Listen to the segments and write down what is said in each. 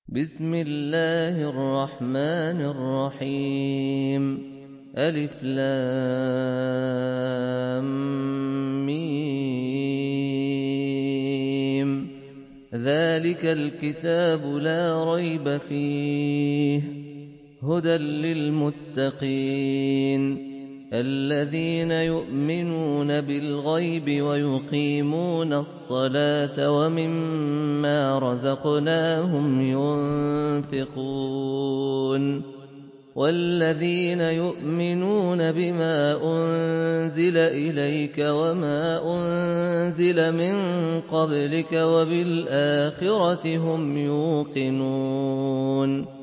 بسم الله الرحمن الرحيم ألف لام ميم ذلك الكتاب لا ريب فيه هدى للمتقين الذين يؤمنون بالغيب ويقيمون الصلاة ومما رزقناهم ينفقون والذين يؤمنون بما أنزل إليك وما أنزل من قبلك وبالآخرة هم يوقنون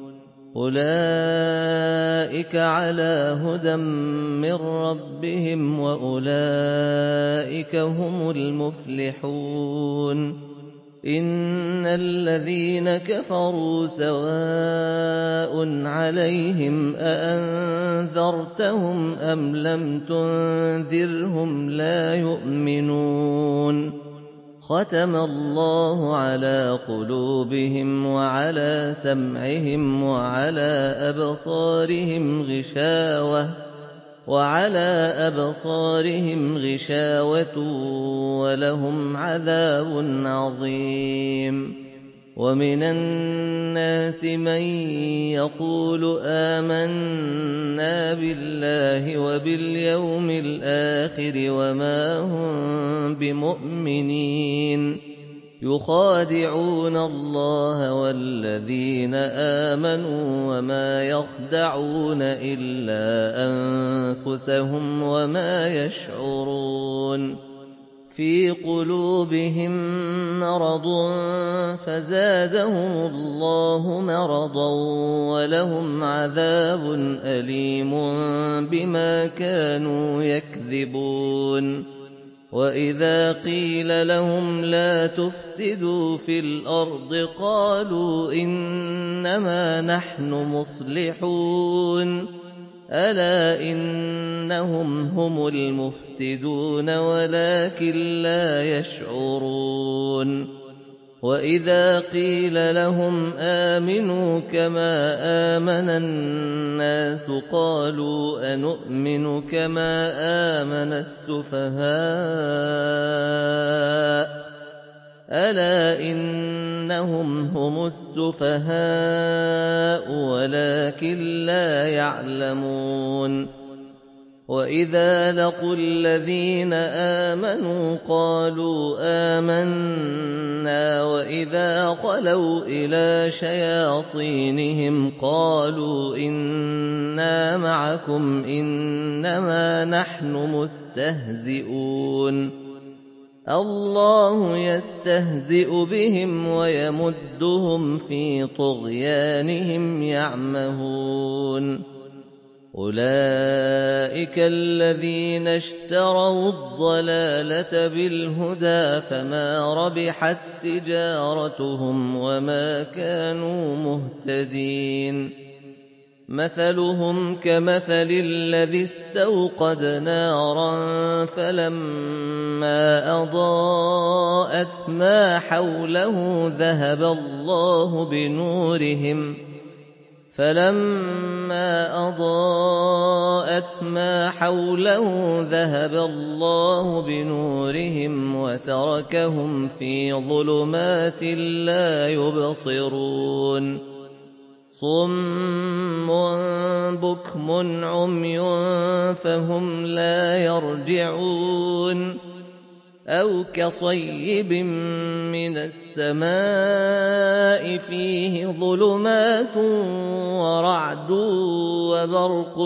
أولئك على هدى من ربهم وأولئك هم المفلحون إن الذين كفروا سواء عليهم أأنذرتهم أم لم تنذرهم لا يؤمنون ختم الله على قلوبهم وعلى سمعهم وعلى أبصارهم غشاوة ولهم عذاب عظيم ومن الناس من يقول آمنا بالله وباليوم الآخر وما هم بمؤمنين يخادعون الله والذين آمنوا وما يخدعون إلا أنفسهم وما يشعرون في قلوبهم مرض فزادهم الله مرضا ولهم عذاب أليم بما كانوا يكذبون وإذا قيل لهم لا تفسدوا في الأرض قالوا إنما نحن مصلحون ألا إنهم هم المفسدون ولكن لا يشعرون وإذا قيل لهم آمنوا كما آمن الناس قالوا أنؤمن كما آمن السفهاء ألا إنهم هم السفهاء ولكن لا يعلمون وإذا لقوا الذين آمنوا قالوا آمنا وإذا خلوا إلى شياطينهم قالوا إنا معكم إنما نحن مستهزئون الله يستهزئ بهم ويمدهم في طغيانهم يعمهون أولئك الذين اشتروا الضلالة بالهدى فما ربحت تجارتهم وما كانوا مهتدين مثلهم كمثل الذي استوقد نارا فلما أضاءت ما حوله ذهب الله بنورهم وتركهم في ظلمات لا يبصرون صم بكم عمي فهم لا يرجعون أو كصيب من السماء فيه ظلمات ورعد وبرق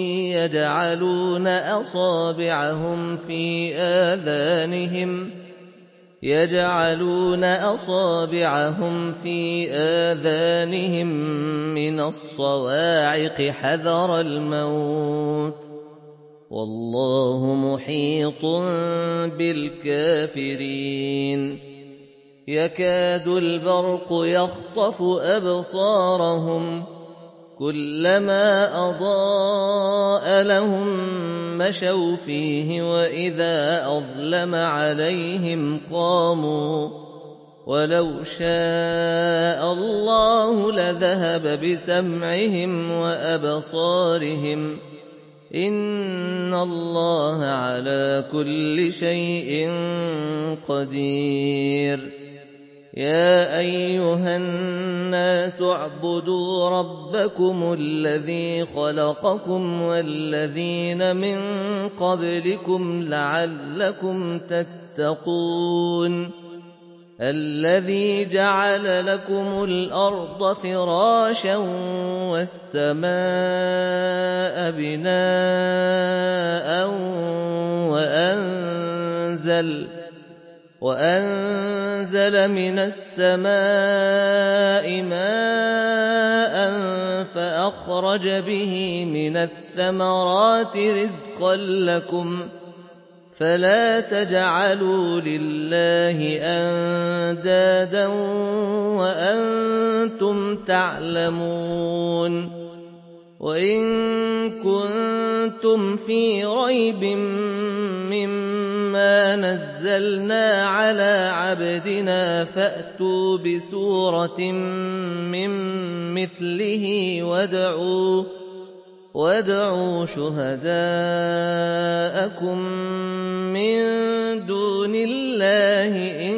يجعلون أصابعهم في آذانهم من الصواعق حذر الموت والله محيط بالكافرين يكاد البرق يخطف أبصارهم كلما أضاء لهم مشوا فيه وإذا أظلم عليهم قاموا ولو شاء الله وذهب بسمعهم وأبصارهم إن الله على كل شيء قدير يا أيها الناس اعبدوا ربكم الذي خلقكم والذين من قبلكم لعلكم تتقون الذي جعل لكم الأرض فراشا والسماء بناء وأنزل من السماء ماء فأخرج به من الثمرات رزقا لكم فلا تجعلوا لله أندادا وأنتم تعلمون وإن كنتم في ريب مما نزلنا على عبدنا فأتوا بسورة من مثله وادعوا شهداءكم من دون الله إن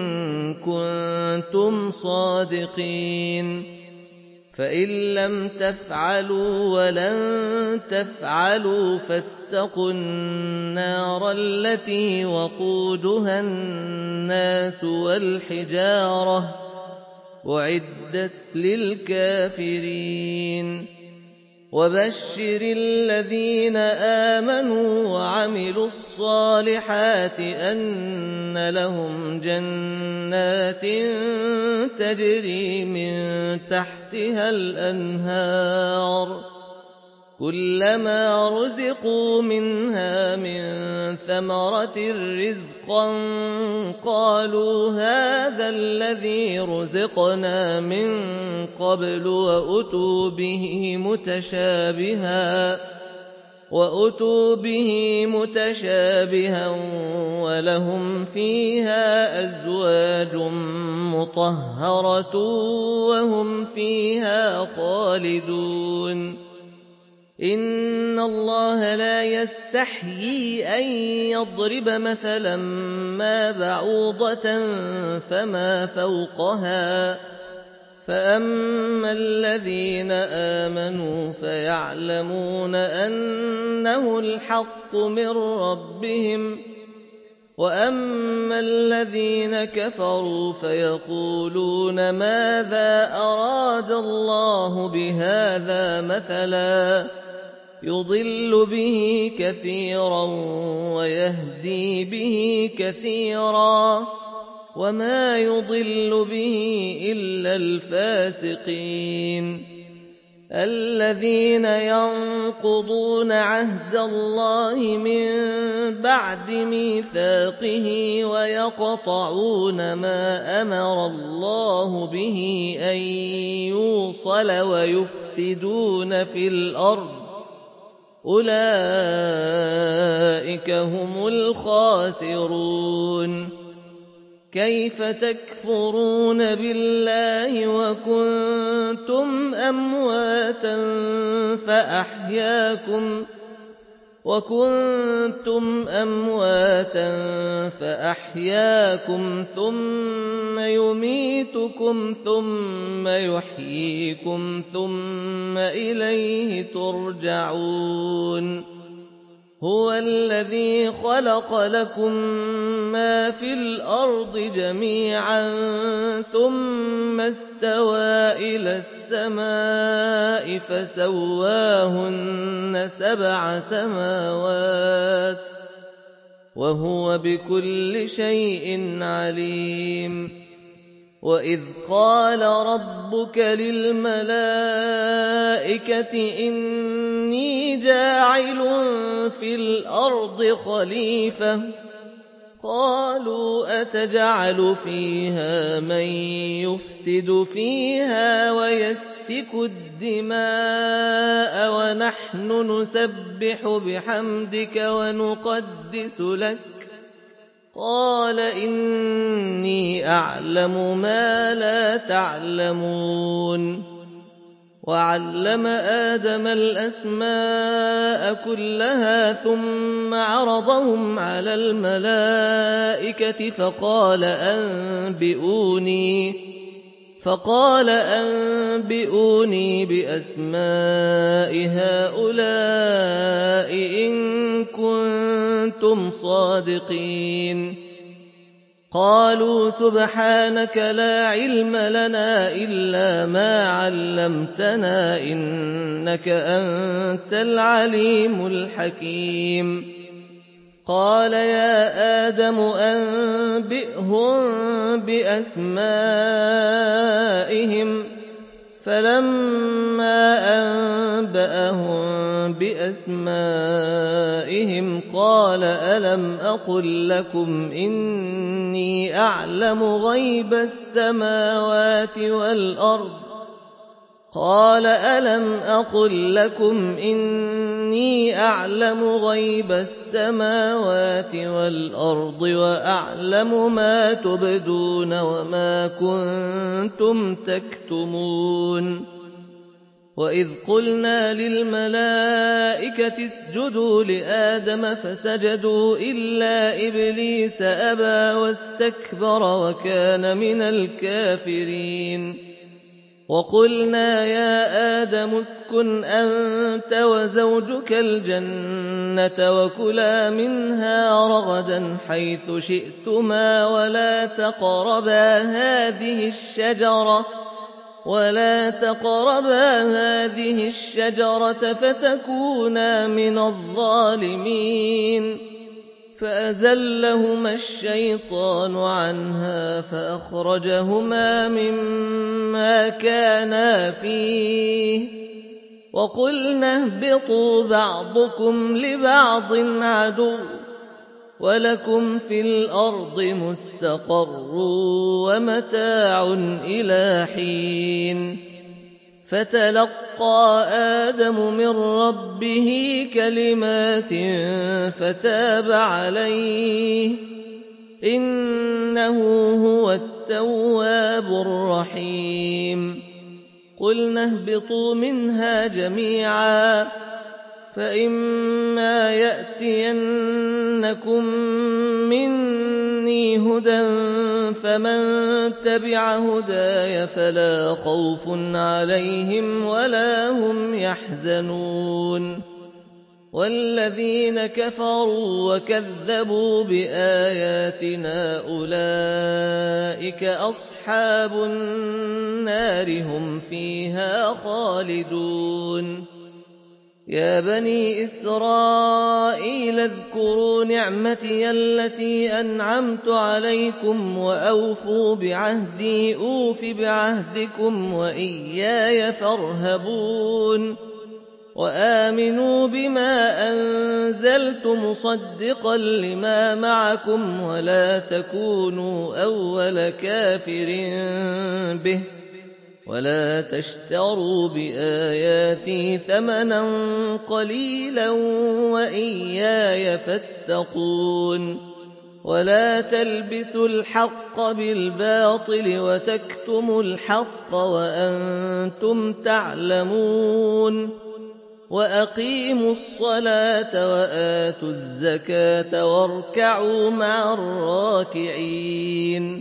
كنتم صادقين فإن لم تفعلوا ولن تفعلوا فاتقوا النار التي وقودها الناس والحجارة أعدت للكافرين وبشر الذين آمنوا وعملوا الصالحات أن لهم جنات تجري من تحتها الأنهار كلما رزقوا منها من ثمرة رزقا قالوا هذا الذي رزقنا من قبل وأتوا به متشابها ولهم فيها أزواج مطهرة وهم فيها خالدون إن الله لا يستحيي أن يضرب مثلا ما بعوضة فما فوقها فأما الذين آمنوا فيعلمون أنه الحق من ربهم وأما الذين كفروا فيقولون ماذا أراد الله بهذا مثلا يضل به كثيرا ويهدي به كثيرا وما يضل به إلا الفاسقين الذين ينقضون عهد الله من بعد ميثاقه ويقطعون ما أمر الله به أن يوصل ويفسدون في الأرض أولئك هم الخاسرون كيف تكفرون بالله وكنتم أمواتا فأحياكم ثم يميتكم ثم يحييكم ثم إليه ترجعون هو الذي خلق لكم ما في الأرض جميعا ثم استوى إلى السماء فسواهن 7 سماوات وهو بكل شيء عليم وإذ قال ربك للملائكة إني جاعل في الأرض خليفة قالوا أتجعل فيها من يفسد فيها ويسفك الدماء ونحن نسبح بحمدك ونقدس لك قال إني أعلم ما لا تعلمون وعلم آدم الأسماء كلها ثم عرضهم على الملائكة فقال أنبئوني بأسماء هؤلاء إن كنتم صادقين. قالوا سبحانك لا علم لنا إلا ما علمتنا إنك أنت العليم الحكيم. قال يا آدم أنبئهم بأسمائهم فلما أنبأهم بأسمائهم قال ألم أقل لكم إني أعلم غيب السماوات والأرض وأعلم ما تبدون وما كنتم تكتمون. وإذ قلنا للملائكة اسجدوا لآدم فسجدوا إلا إبليس أبى واستكبر وكان من الكافرين. وقلنا يا آدم اسكن أنت وزوجك الجنة وكلا منها رغدا حيث شئتما ولا تقربا هذه الشجرة فتكونا من الظالمين. فأزلهما الشيطان عنها فأخرجهما مما كانا فيه وقلنا اهبطوا بعضكم لبعض عدو ولكم في الأرض مستقر ومتاع إلى حين. فتلقى آدم من ربه كلمات فتاب عليه إنه هو التواب الرحيم. قلنا اهبطوا منها جميعا فإما يأتينكم مني هدى فمن تبع هداي فلا خوف عليهم ولا هم يحزنون. والذين كفروا وكذبوا بآياتنا أولئك أصحاب النار هم فيها خالدون. يا بني إسرائيل اذكروا نعمتي التي أنعمت عليكم وأوفوا بعهدي أوف بعهدكم وإياي فارهبون. وآمنوا بما أنزلت مصدقا لما معكم ولا تكونوا أول كافر به ولا تشتروا بآياتي ثمنا قليلا وإياي فاتقون. ولا تلبسوا الحق بالباطل وتكتموا الحق وأنتم تعلمون. وأقيموا الصلاة وآتوا الزكاة واركعوا مع الراكعين.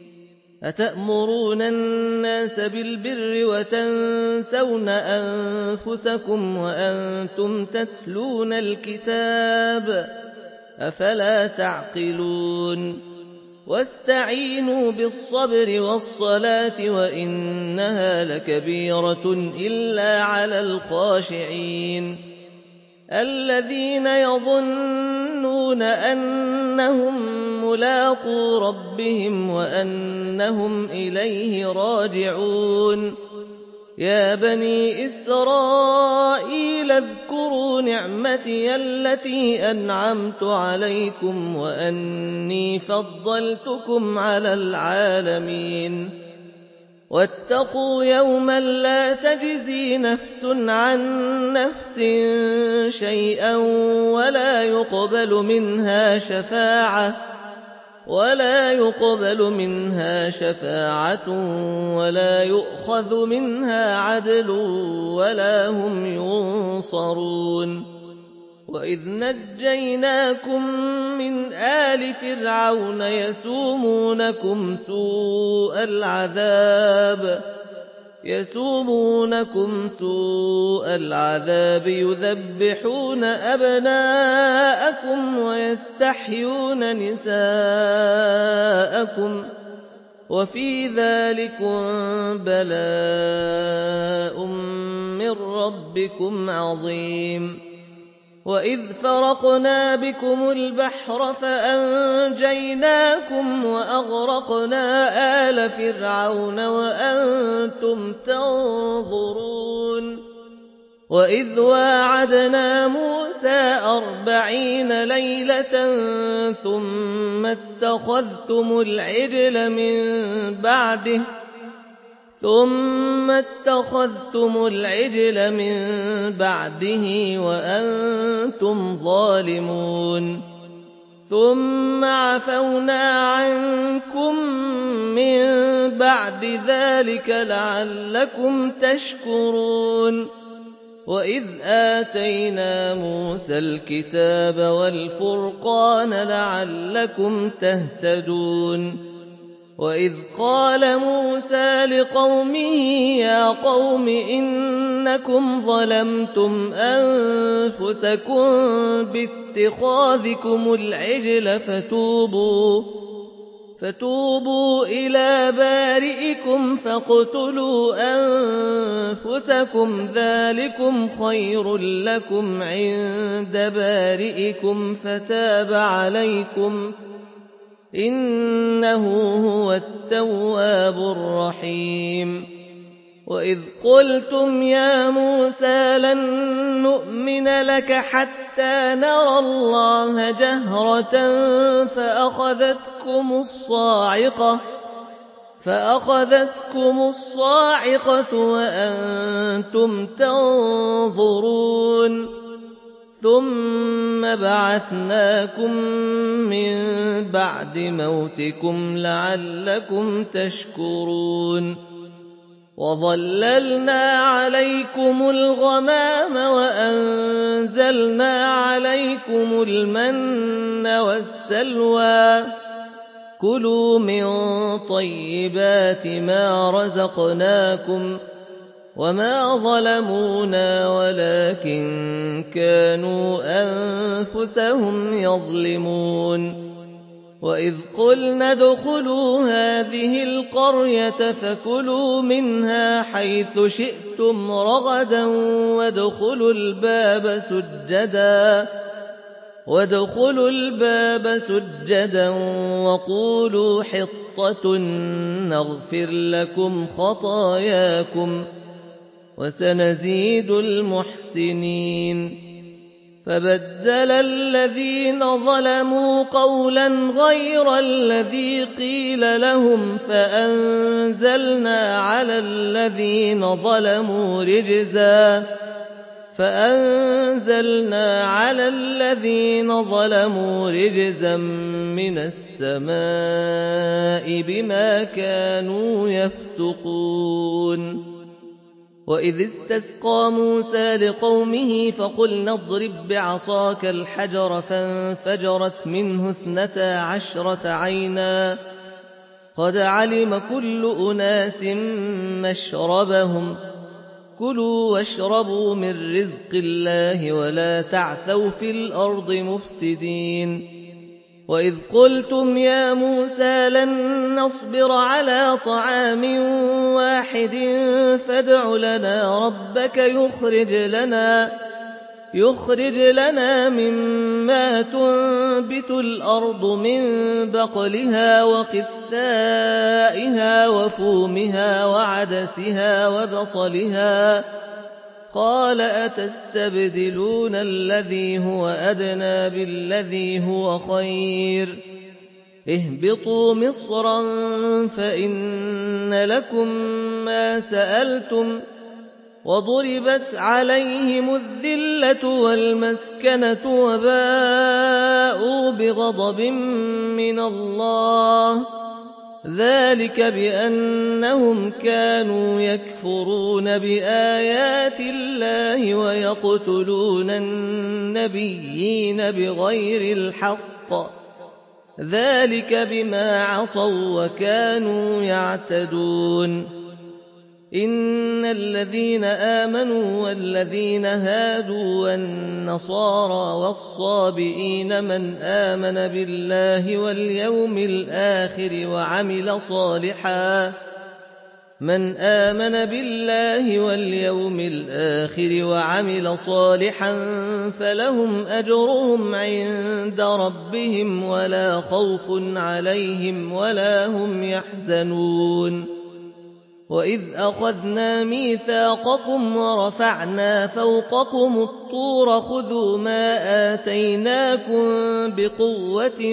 أتأمرون الناس بالبر وتنسون أنفسكم وأنتم تتلون الكتاب أفلا تعقلون. واستعينوا بالصبر والصلاة وإنها لكبيرة إلا على الخاشعين الذين يظنون أنهم ملاقو ربهم وأنهم إليه راجعون. يا بني إسرائيل اذكروا نعمتي التي أنعمت عليكم وأني فضلتكم على العالمين. واتقوا يوما لا تجزي نفس عن نفس شيئا ولا يقبل منها شفاعة ولا يقبل منها شفاعة ولا يؤخذ منها عدل ولا هم ينصرون وإذ نجيناكم من آل فرعون يسومونكم سوء العذاب يذبحون أبناءكم ويستحيون نساءكم وفي ذلكم بلاء من ربكم عظيم وإذ فرقنا بكم البحر فأنجيناكم وأغرقنا آل فرعون وأنتم تنظرون وإذ واعدنا موسى 40 ليلة ثم اتخذتم العجل من بعده وأنتم ظالمون ثم عفونا عنكم من بعد ذلك لعلكم تشكرون وإذ آتينا موسى الكتاب والفرقان لعلكم تهتدون وإذ قال موسى لقومه يا قوم إنكم ظلمتم أنفسكم باتخاذكم العجل فتوبوا إلى بارئكم فاقتلوا أنفسكم ذلكم خير لكم عند بارئكم فتاب عليكم إنه هو التواب الرحيم وإذ قلتم يا موسى لن نؤمن لك حتى نرى الله جهرة فأخذتكم الصاعقة وأنتم تنظرون ثم بعثناكم من بعد موتكم لعلكم تشكرون وظللنا عليكم الغمام وأنزلنا عليكم المن والسلوى كلوا من طيبات ما رزقناكم وما ظلمونا ولكن كانوا أنفسهم يظلمون وإذ قلنا ادخلوا هذه القرية فكلوا منها حيث شئتم رغدا وادخلوا الباب سجدا وقولوا حطة نغفر لكم خطاياكم وسنزيد المحسنين فبدل الذين ظلموا قولا غير الذي قيل لهم فأنزلنا على الذين ظلموا رجزا من السماء بما كانوا يفسقون وإذ استسقى موسى لقومه فقلنا اضرب بعصاك الحجر فانفجرت منه 12 عينا قد علم كل أناس مشربهم كلوا واشربوا من رزق الله ولا تعثوا في الأرض مفسدين وإذ قلتم يا موسى لن نصبر على طعام واحد فادع لنا ربك يخرج لنا مما تنبت الأرض من بقلها وقثائها وفومها وعدسها وبصلها قال أتستبدلون الذي هو أدنى بالذي هو خير اهبطوا مصرا فإن لكم ما سألتم وضربت عليهم الذلة والمسكنة وباءوا بغضب مِّنَ اللَّهِ ۚ ذَٰلِكَ بِأَنَّهُمْ كَانُوا يَكْفُرُونَ بِآيَاتِ اللَّهِ وَيَقْتُلُونَ النَّبِيِّينَ بِغَيْرِ الْحَقِّ ۚ ذَٰلِكَ بِمَا عَصَوا وَّكَانُوا يَعْتَدُونَ. إِنَّ الَّذِينَ آمَنُوا وَالَّذِينَ هَادُوا وَالنَّصَارَىٰ وَالصَّابِئِينَ مَنْ آمَنَ بِاللَّهِ وَالْيَوْمِ الْآخِرِ وَعَمِلَ صَالِحًا فَلَهُمْ أَجْرُهُمْ عِندَ رَبِّهِمْ وَلَا خَوْفٌ عَلَيْهِمْ وَلَا هُمْ يَحْزَنُونَ. وَإِذْ أَخَذْنَا مِيثَاقَكُمْ وَرَفَعْنَا فَوْقَكُمُ الطُّورَ خُذُوا مَا آتَيْنَاكُم بِقُوَّةٍ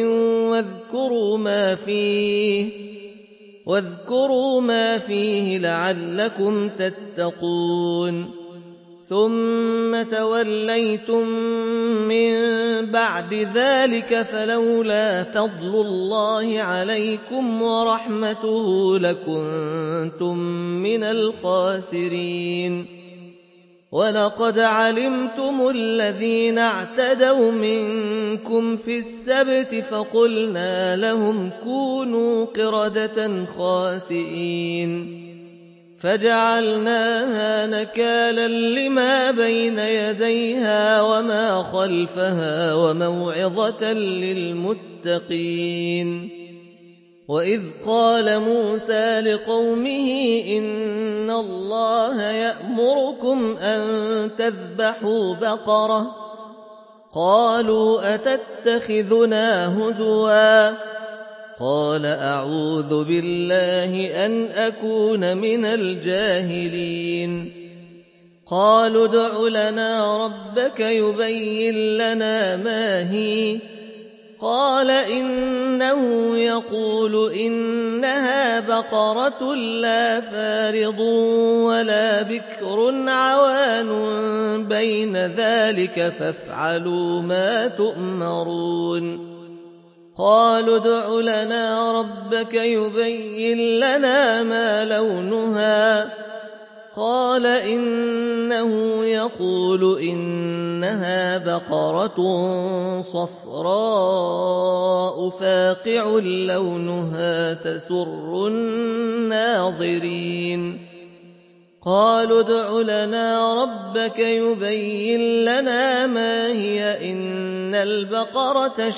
وَاذْكُرُوا مَا فِيهِ لَعَلَّكُمْ تَتَّقُونَ. ثُمَّ تَوَلَّيْتُم مِّن بَعْدِ ذَٰلِكَ فَلَوْلَا فَضْلُ اللَّهِ عَلَيْكُمْ وَرَحْمَتُهُ لَكُنتُم مِّنَ الْخَاسِرِينَ. وَلَقَدْ عَلِمْتُمُ الَّذِينَ اعْتَدَوْا مِنكُمْ فِي السَّبْتِ فَقُلْنَا لَهُمْ كُونُوا قِرَدَةً خَاسِئِينَ فَجَعَلْنَاهَا نَكَالًا لِّمَا بَيْنَ يَدَيْهَا وَمَا خَلْفَهَا وَمَوْعِظَةً لِّلْمُتَّقِينَ. وَإِذْ قَالَ مُوسَىٰ لِقَوْمِهِ إِنَّ اللَّهَ يَأْمُرُكُمْ أَن تَذْبَحُوا بَقَرَةً ۖ قَالُوا أَتَتَّخِذُنَا هُزُوًا ۖ قَالَ أَعُوذُ بِاللَّهِ أَنْ أَكُونَ مِنَ الْجَاهِلِينَ. قَالُوا ادْعُ لَنَا رَبَّكَ يُبَيِّن لَّنَا مَا هِيَ ۚ قَالَ إِنَّهُ يَقُولُ إِنَّهَا بَقَرَةٌ لَّا فَارِضٌ وَلَا بِكْرٌ عَوَانٌ بَيْنَ ذَٰلِكَ فَافْعَلُوا مَا تُؤْمَرُونَ. قَالُوا ادْعُ لَنَا رَبَّكَ يُبَيِّن لَّنَا مَا لَوْنُهَا ۚ قَالَ إِنَّهُ يَقُولُ إِنَّهَا بَقَرَةٌ صَفْرَاءُ فَاقِعٌ لَّوْنُهَا تَسُرُّ النَّاظِرِينَ. قَالُوا ادْعُ لَنَا رَبَّكَ يُبَيِّن لَّنَا مَا هِيَ إِنَّ الْبَقَرَةَ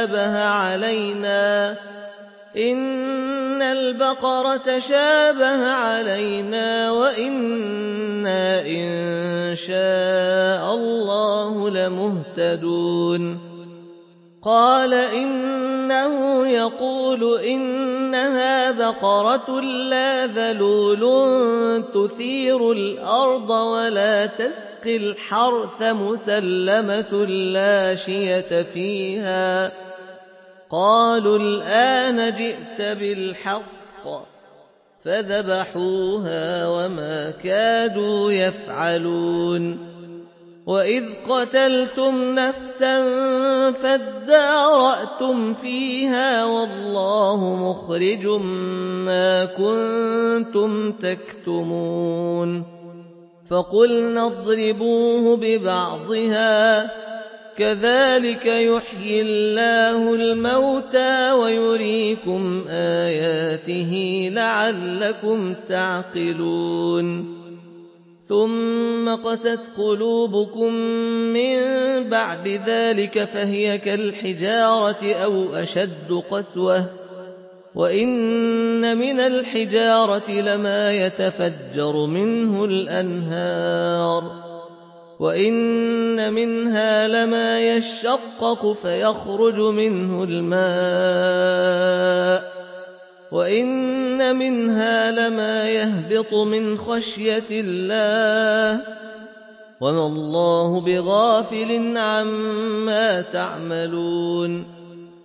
شَابَهَ عَلَيْنَا وَإِنَّا إِن شَاءَ اللَّهُ لَمُهْتَدُونَ. قَالَ إِنَّهُ يَقُولُ إِنَّهَا بَقَرَةٌ لَّا ذَلُولٌ تُثِيرُ الْأَرْضَ وَلَا تَسْقِي الْحَرْثَ مُسَلَّمَةٌ لَّا شِيَةَ فِيهَا. قَالُوا الْآنَ جِئْتَ بِالْحَقِّ ۚ فَذَبَحُوهَا وَمَا كَادُوا يَفْعَلُونَ. وَإِذْ قَتَلْتُمْ نَفْسًا فَادَّارَأْتُمْ فِيهَا وَاللَّهُ مُخْرِجٌ مَّا كُنتُمْ تَكْتُمُونَ. فَقُلْنَا اضْرِبُوهُ بِبَعْضِهَا ۚ كَذَٰلِكَ يُحْيِي اللَّهُ الْمَوْتَىٰ وَيُرِيكُمْ آيَاتِهِ لَعَلَّكُمْ تَعْقِلُونَ. ثُمَّ قَسَتْ قُلُوبُكُم مِّن بَعْدِ ذَٰلِكَ فَهِيَ كَالْحِجَارَةِ أَوْ أَشَدُّ قَسْوَةً ۚ وَإِنَّ مِنَ الْحِجَارَةِ لَمَا يَتَفَجَّرُ مِنْهُ الْأَنْهَارُ ۚ وَإِنَّ مِنْهَا لَمَا يَشَّقَّقُ فَيَخْرُجُ مِنْهُ الْمَاءُ ۚ وَإِنَّ مِنْهَا لَمَا يَهْبِطُ مِنْ خَشْيَةِ اللَّهِ ۗ وَمَا اللَّهُ بِغَافِلٍ عَمَّا تَعْمَلُونَ.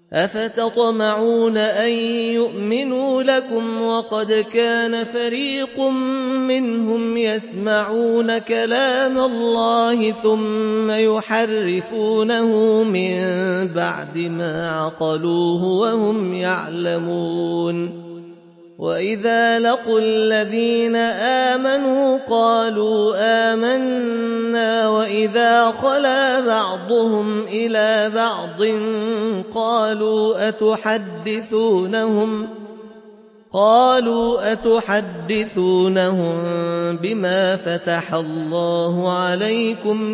أفتطمعون أن يؤمنوا لكم وقد كان فريق منهم يسمعون كلام الله ثم يحرفونه من بعد ما عقلوه وهم يعلمون وإذا لقوا الذين آمنوا قالوا آمنا وإذا خلا بعضهم إلى بعض قالوا أتحدثونهم بما فتح الله عليكم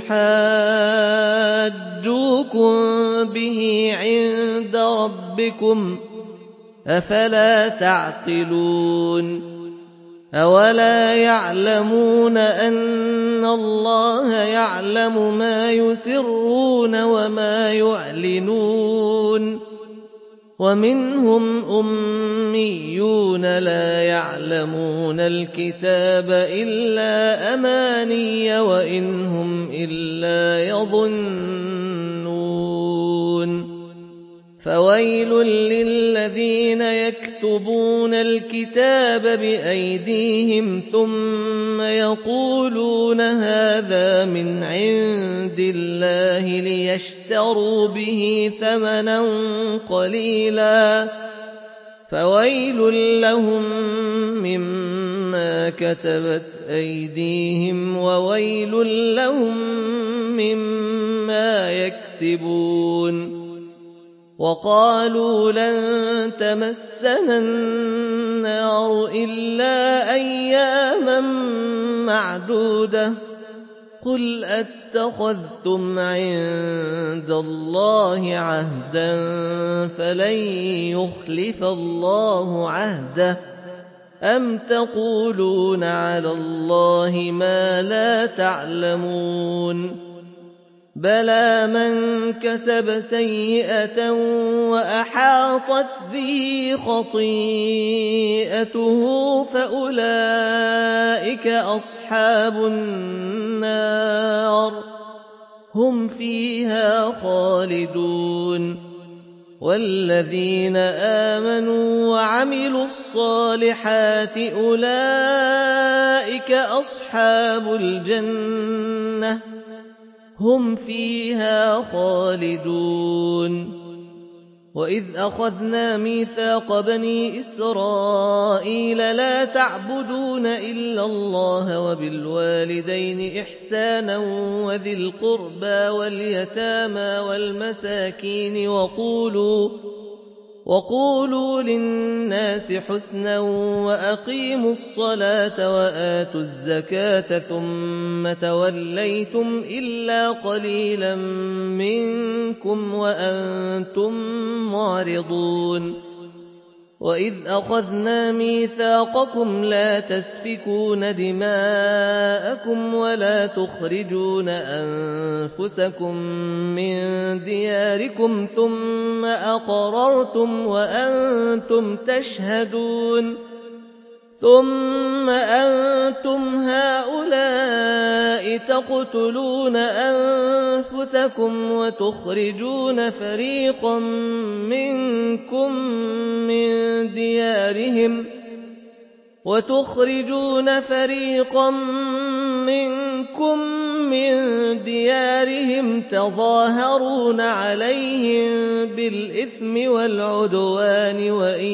ليحاجوكم به عند ربكم أفلا تعقلون أولا يعلمون أن الله يعلم ما يسرون وما يعلنون ومنهم أميون لا يعلمون الكتاب إلا أماني وإن هم إلا يظنون فويل للذين يكتبون الكتاب بأيديهم ثم يقولون هذا من عند الله ليشتروا به ثمنا قليلا فويل لهم مما كتبت أيديهم وويل لهم مما يكسبون وقالوا لن تمسنا النار إلا أياما معدودة قل أتخذتم عند الله عهدا فلن يخلف الله عهده أم تقولون على الله ما لا تعلمون بلى من كسب سيئة وأحاطت به خطيئته فأولئك أصحاب النار هم فيها خالدون والذين آمنوا وعملوا الصالحات أولئك أصحاب الجنة هم فيها خالدون وإذ أخذنا ميثاق بني إسرائيل لا تعبدون إلا الله وبالوالدين إحسانا وذي القربى واليتامى والمساكين وقولوا للناس حسنا وأقيموا الصلاة وآتوا الزكاة ثم توليتم إلا قليلا منكم وأنتم معرضون وإذ أخذنا ميثاقكم لا تسفكون دماءكم ولا تخرجون أنفسكم من دياركم ثم أقررتم وأنتم تشهدون ثم أنتم هؤلاء تقتلون أنفسكم وتخرجون فريقا منكم من ديارهم تظاهرون عليهم بالإثم والعدوان وإن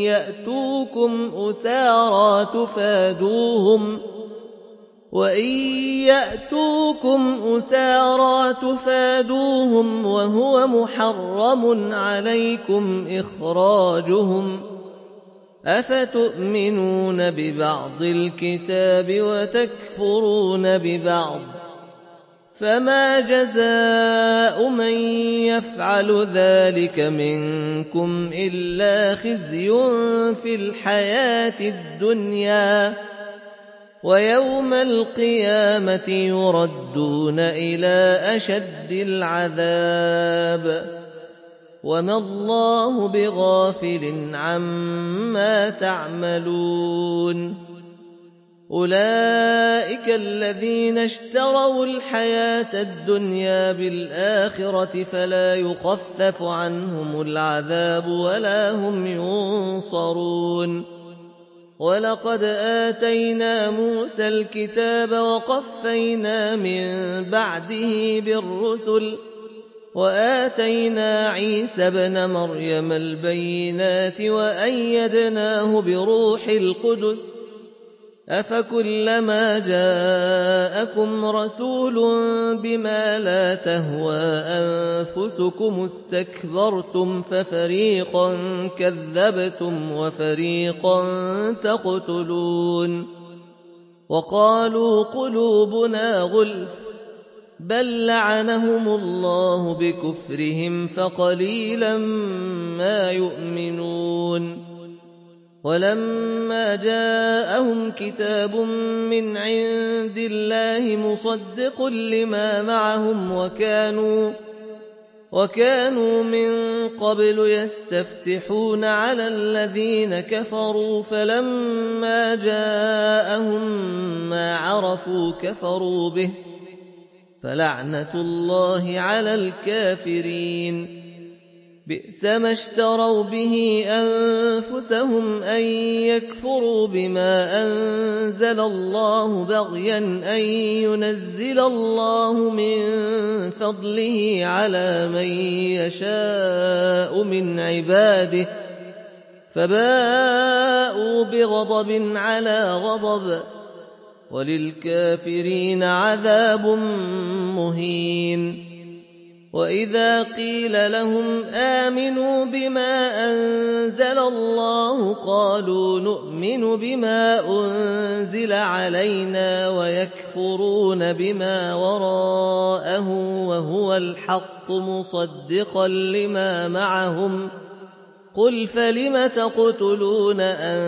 يأتوكم أسارى تفادوهم وهو محرم عليكم إخراجهم أفتؤمنون ببعض الكتاب وتكفرون ببعض فما جزاء من يفعل ذلك منكم إلا خزي في الحياة الدنيا ويوم القيامة يردون إلى أشد العذاب وما الله بغافل عما تعملون أولئك الذين اشتروا الحياة الدنيا بالآخرة فلا يخفف عنهم العذاب ولا هم ينصرون ولقد آتينا موسى الكتاب وقفينا من بعده بالرسل وآتينا عيسى ابن مريم البينات وأيدناه بروح القدس أفكلما جاءكم رسول بما لا تهوى أنفسكم استكبرتم ففريقا كذبتم وفريقا تقتلون وقالوا قلوبنا غلف بل لعنهم الله بكفرهم فقليلا ما يؤمنون ولما جاءهم كتاب من عند الله مصدق لما معهم وكانوا من قبل يستفتحون على الذين كفروا فلما جاءهم ما عرفوا كفروا به فلعنة الله على الكافرين بئس ما اشتروا به أنفسهم أن يكفروا بما أنزل الله بغيا أن ينزل الله من فضله على من يشاء من عباده فباءوا بغضب على غضب وللكافرين عذاب مهين وإذا قيل لهم آمنوا بما أنزل الله قالوا نؤمن بما أنزل علينا ويكفرون بما وراءه وهو الحق مصدقا لما معهم قل فلم تقتلون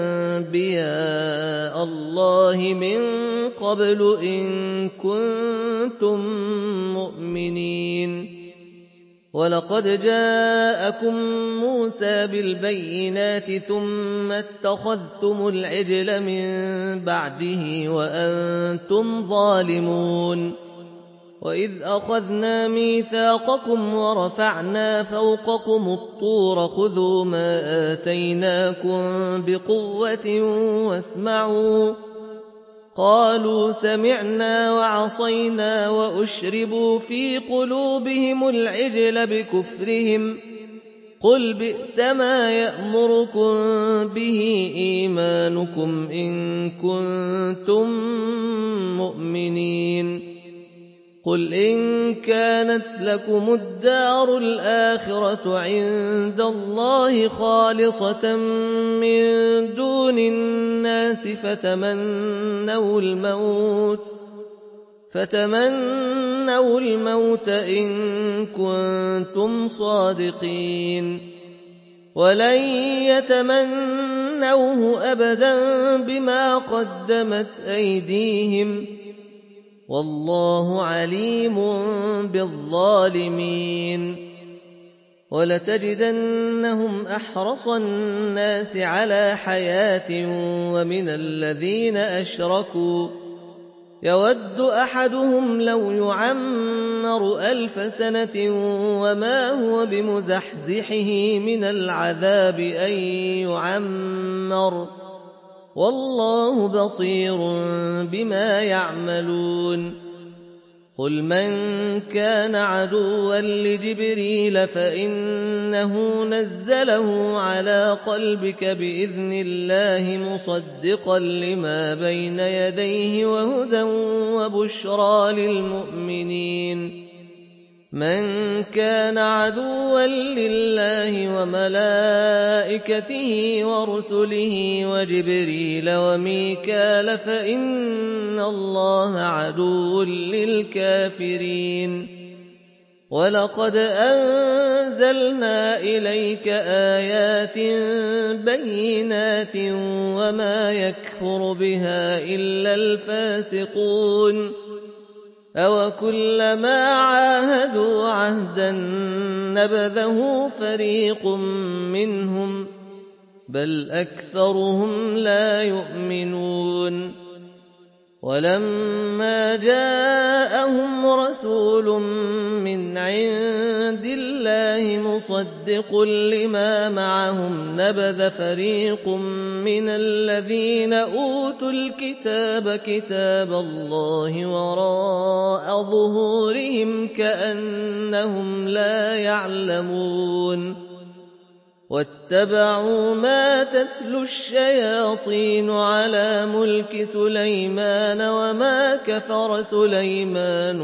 أنبياء الله من قبل إن كنتم مؤمنين ولقد جاءكم موسى بالبينات ثم اتخذتم العجل من بعده وأنتم ظالمون وإذ أخذنا ميثاقكم ورفعنا فوقكم الطور خذوا ما آتيناكم بقوة واسمعوا قالوا سمعنا وعصينا وأشربوا في قلوبهم العجل بكفرهم قل بئس ما يأمركم به إيمانكم إن كنتم مؤمنين قل إن كانت لكم الدار الآخرة عند الله خالصة من دون الناس فتمنوا الموت إن كنتم صادقين ولن يتمنوه أبدا بما قدمت أيديهم والله عليم بالظالمين ولتجدنهم أحرص الناس على حياة ومن الذين أشركوا يود أحدهم لو يعمر 1000 سنة وما هو بمزحزحه من العذاب أن يعمر والله بصير بما يعملون قل من كان عدوا لجبريل فإنه نزله على قلبك بإذن الله مصدقا لما بين يديه وهدى وبشرى للمؤمنين من كان عدوا لله وملائكته ورسله وجبريل وميكال فإن الله عدو للكافرين ولقد أنزلنا إليك آيات بينات وما يكفر بها إلا الفاسقون أوكلما عاهدوا عهدا نبذه فريق منهم بل أكثرهم لا يؤمنون وَلَمَّا جَاءَهُمْ رَسُولٌ مِّنْ عِندِ اللَّهِ مُصَدِّقٌ لِّمَا مَعَهُمْ نَبَذَ فَرِيقٌ مِّنَ الَّذِينَ أُوتُوا الْكِتَابَ كِتَابَ اللَّهِ وَرَاءَ ظُهُورِهِمْ كَأَنَّهُمْ لَا يَعْلَمُونَ وَاتَّبَعُوا مَا تَتْلُو الشَّيَاطِينُ عَلَىٰ مُلْكِ سُلَيْمَانَ وَمَا كَفَرَ سُلَيْمَانُ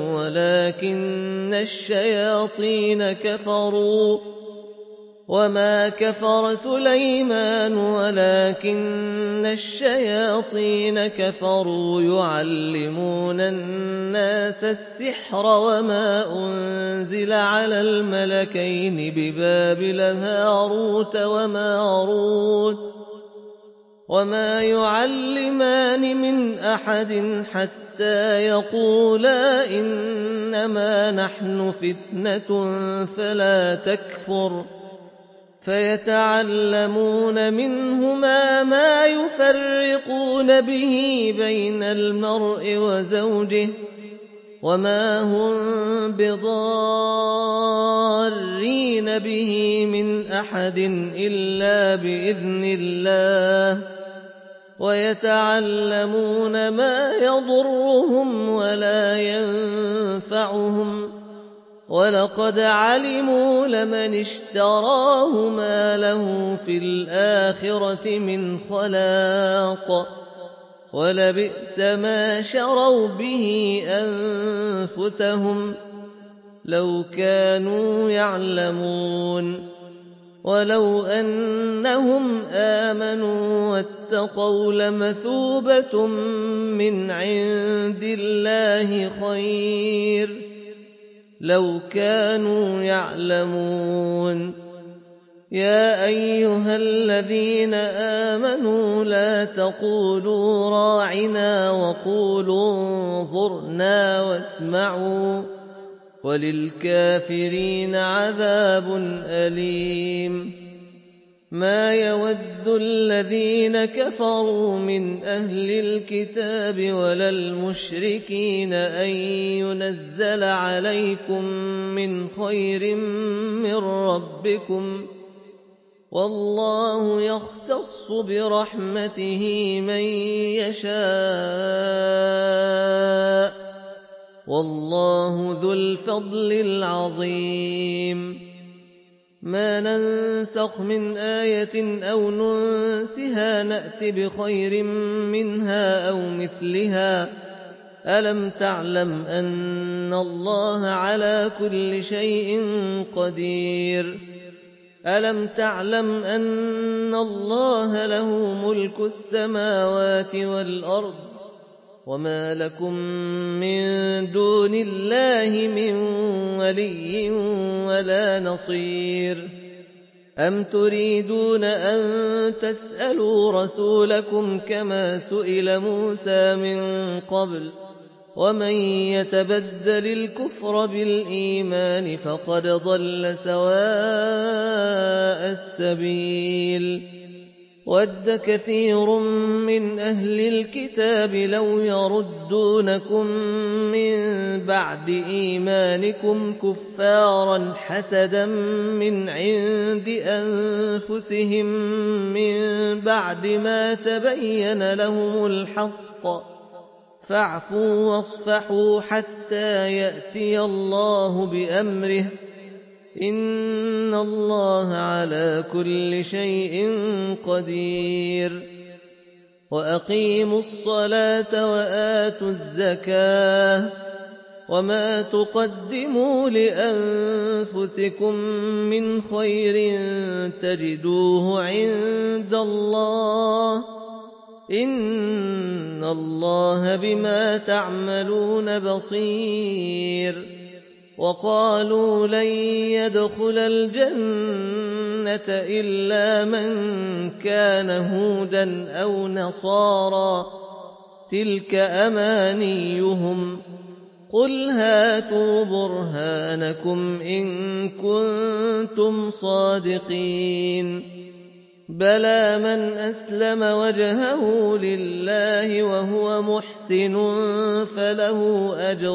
وَلَٰكِنَّ الشَّيَاطِينَ كَفَرُوا يُعَلِّمُونَ النَّاسَ السِّحْرَ وَمَا أُنزِلَ عَلَى الْمَلَكَيْنِ بِبَابِلَ هَارُوتَ وَمَارُوتَ وَمَا يُعَلِّمَانِ مِنْ أَحَدٍ حَتَّىٰ يَقُولَا إِنَّمَا نَحْنُ فِتْنَةٌ فَلَا تَكْفُرْ فَيَتَعَلَّمُونَ مِنْهُمَا مَا يُفَرِّقُونَ بِهِ بَيْنَ الْمَرْءِ وَزَوْجِهِ وَمَا هُم بِضَارِّينَ بِهِ مِنْ أَحَدٍ إِلَّا بِإِذْنِ اللَّهِ وَيَتَعَلَّمُونَ مَا يَضُرُّهُمْ وَلَا يَنفَعُهُمْ وَلَقَدْ عَلِمُوا لَمَنِ اشْتَرَاهُ مَا لَهُ فِي الْآخِرَةِ مِنْ خَلَاقٍ وَلَبِئْسَ مَا شَرَوْا بِهِ أَنفُسَهُمْ لَوْ كَانُوا يَعْلَمُونَ وَلَوْ أَنَّهُمْ آمَنُوا وَاتَّقَوْا لَمَثُوبَةٌ مِّنْ عِندِ اللَّهِ خَيْرٌ لَّوْ كَانُوا يَعْلَمُونَ يَا أَيُّهَا الَّذِينَ آمَنُوا لَا تَقُولُوا رَاعِنَا وَقُولُوا انظُرْنَا وَاسْمَعُوا وَلِلْكَافِرِينَ عَذَابٌ أَلِيمٌ مَا يَوَدُّ الَّذِينَ كَفَرُوا مِنْ أَهْلِ الْكِتَابِ وَلَا الْمُشْرِكِينَ أَن يُنَزَّلَ عَلَيْكُم مِّنْ خَيْرٍ مِّن رَّبِّكُمْ ۗ وَاللَّهُ يَخْتَصُّ بِرَحْمَتِهِ مَن يَشَاءُ ۗ وَاللَّهُ ذُو الْفَضْلِ الْعَظِيمِ مَا نَنسَخْ مِنْ آيَةٍ أَوْ نُنسِهَا نَأْتِ بِخَيْرٍ مِّنْهَا أَوْ مِثْلِهَا ۗ أَلَمْ تَعْلَمْ أَنَّ اللَّهَ عَلَىٰ كُلِّ شَيْءٍ قَدِيرٌ أَلَمْ تَعْلَمْ أَنَّ اللَّهَ لَهُ مُلْكُ السَّمَاوَاتِ وَالْأَرْضِ وَمَا لَكُم مِّن دُونِ اللَّهِ مِن وَلِيٍّ وَلَا نَصِيرٍ أَمْ تُرِيدُونَ أَن تَسْأَلُوا رَسُولَكُمْ كَمَا سُئِلَ مُوسَىٰ مِن قَبْلُ ۗ وَمَن يَتَبَدَّلِ الْكُفْرَ بِالْإِيمَانِ فَقَدْ ضَلَّ سَوَاءَ السَّبِيلِ وَدَّ كَثِيرٌ مِّنْ أَهْلِ الْكِتَابِ لَوْ يَرُدُّونَكُم مِّن بَعْدِ إِيمَانِكُمْ كُفَّارًا حَسَدًا مِّنْ عِندِ أَنفُسِهِم مِّن بَعْدِ مَا تَبَيَّنَ لَهُمُ الْحَقُّ ۖ فَاعْفُوا وَاصْفَحُوا حَتَّىٰ يَأْتِيَ اللَّهُ بِأَمْرِهِ ۗ إِنَّ اللَّهَ عَلَىٰ كُلِّ شَيْءٍ قَدِيرٌ وَأَقِيمُوا الصَّلَاةَ وَآتُوا الزَّكَاةَ ۚ وَمَا تُقَدِّمُوا لِأَنفُسِكُم مِّنْ خَيْرٍ تَجِدُوهُ عِندَ اللَّهِ ۗ إِنَّ اللَّهَ بِمَا تَعْمَلُونَ بَصِيرٌ وَقَالُوا لَن يَدْخُلَ الْجَنَّةَ إِلَّا مَن كَانَ هُودًا أَوْ نَصَارَىٰ ۗ تِلْكَ أَمَانِيُّهُمْ ۗ قُلْ هَاتُوا بُرْهَانَكُمْ إِن كُنتُمْ صَادِقِينَ بَلَىٰ مَنْ أَسْلَمَ وَجْهَهُ لِلَّهِ وَهُوَ مُحْسِنٌ فَلَهُ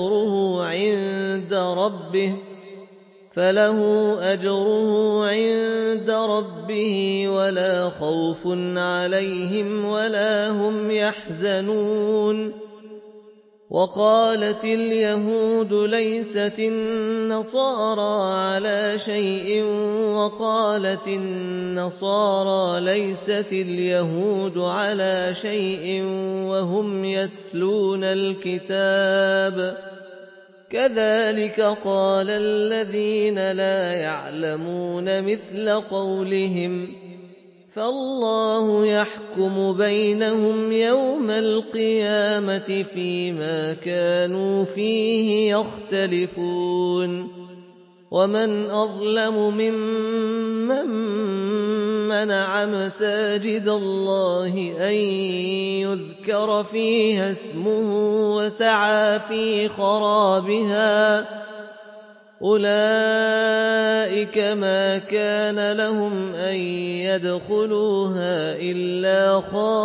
أَجْرُهُ عِندَ رَبِّهِ وَلَا خَوْفٌ عَلَيْهِمْ وَلَا هُمْ يَحْزَنُونَ وَقَالَتِ الْيَهُودُ لَيْسَتِ النَّصَارَىٰ عَلَىٰ شَيْءٍ وَقَالَتِ النَّصَارَىٰ لَيْسَتِ الْيَهُودُ عَلَىٰ شَيْءٍ وَهُمْ يَتْلُونَ الْكِتَابَ ۚ كَذَٰلِكَ قَالَ الَّذِينَ لَا يَعْلَمُونَ مِثْلَ قَوْلِهِمْ ۚ فَاللَّهُ يَحْكُمُ بَيْنَهُمْ يَوْمَ الْقِيَامَةِ فِيمَا كَانُوا فِيهِ يَخْتَلِفُونَ وَمَنْ أَظْلَمُ مِمَّن مَّنَعَ مَسَاجِدَ اللَّهِ أَن يُذْكَرَ فِيهَا اسْمُهُ وَسَعَىٰ فِي خَرَابِهَا ۚ أُولَٰئِكَ مَا كَانَ لَهُمْ أَن يَدْخُلُوهَا إِلَّا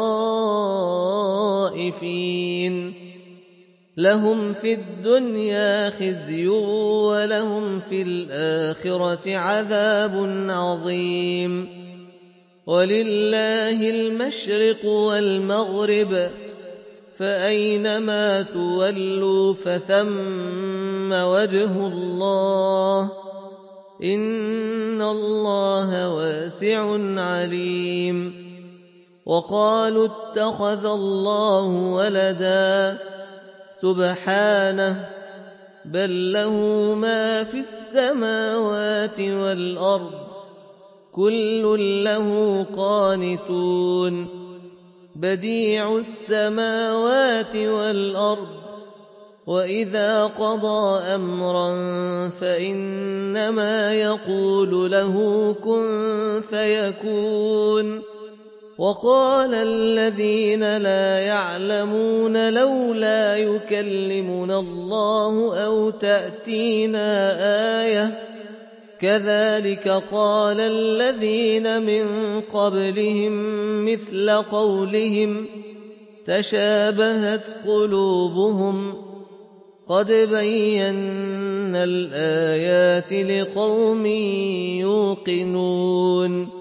خَائِفِينَ ۚ لَهُمْ فِي الدُّنْيَا خِزْيٌ وَلَهُمْ فِي الْآخِرَةِ عَذَابٌ عَظِيمٌ وَلِلَّهِ الْمَشْرِقُ وَالْمَغْرِبُ ۚ فَأَيْنَمَا تُوَلُّوا فَثَمَّ وَجْهُ اللَّهِ ۚ إِنَّ اللَّهَ وَاسِعٌ عَلِيمٌ وَقَالُوا اتَّخَذَ اللَّهُ وَلَدًا ۗ سُبْحَانَهُ ۖ بَل لَّهُ مَا فِي السَّمَاوَاتِ وَالْأَرْضِ ۖ كُلٌّ لَّهُ قَانِتُونَ بَدِيعُ السَّمَاوَاتِ وَالْأَرْضِ ۖ وَإِذَا قَضَىٰ أَمْرًا فَإِنَّمَا يَقُولُ لَهُ كُن فَيَكُونُ وَقَالَ الَّذِينَ لَا يَعْلَمُونَ لَوْلَا يُكَلِّمُنَا اللَّهُ أَوْ تَأْتِينَا آيَةٌ ۗ كَذَٰلِكَ قَالَ الَّذِينَ مِن قَبْلِهِم مِّثْلَ قَوْلِهِمْ ۘ تَشَابَهَتْ قُلُوبُهُمْ ۗ قَدْ بَيَّنَّا الْآيَاتِ لِقَوْمٍ يُوقِنُونَ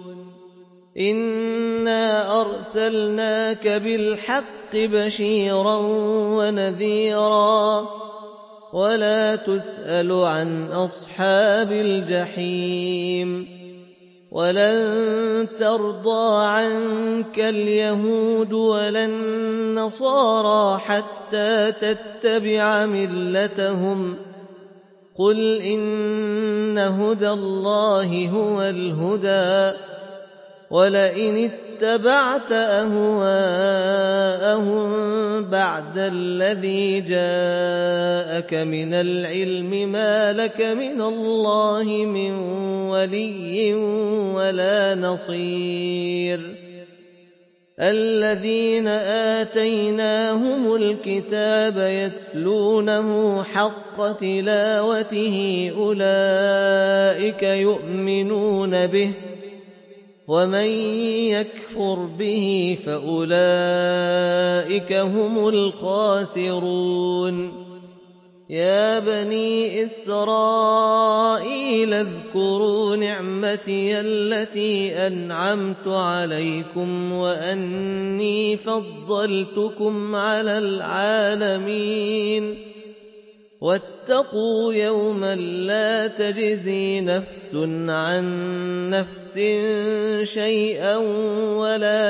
إِنَّا أَرْسَلْنَاكَ بِالْحَقِّ بَشِيرًا وَنَذِيرًا ۖ وَلَا تُسْأَلُ عَنْ أَصْحَابِ الْجَحِيمِ وَلَن تَرْضَىٰ عَنكَ الْيَهُودُ وَلَا النَّصَارَىٰ حَتَّىٰ تَتَّبِعَ مِلَّتَهُمْ ۗ قُلْ إِنَّ هُدَى اللَّهِ هُوَ الْهُدَىٰ ۗ وَلَئِنِ اتَّبَعْتَ أَهْوَاءَهُم بَعْدَ الَّذِي جَاءَكَ مِنَ الْعِلْمِ مَا لَكَ مِنَ اللَّهِ مِن وَلِيٍّ وَلَا نَصِيرٍ الَّذِينَ آتَيْنَاهُمُ الْكِتَابَ يَتْلُونَهُ حَقَّ تِلَاوَتِهِ أُولَٰئِكَ يُؤْمِنُونَ بِهِ ۗ وَمَن يَكْفُرْ بِهِ فَأُولَٰئِكَ هُمُ الْخَاسِرُونَ يَا بَنِي إِسْرَائِيلَ اذْكُرُوا نِعْمَتِيَ الَّتِي أَنْعَمْتُ عَلَيْكُمْ وَأَنِّي فَضَّلْتُكُمْ عَلَى الْعَالَمِينَ وَاتَّقُوا يَوْمًا لَّا تَجْزِي نَفْسٌ عَن نَّفْسٍ شَيْئًا وَلَا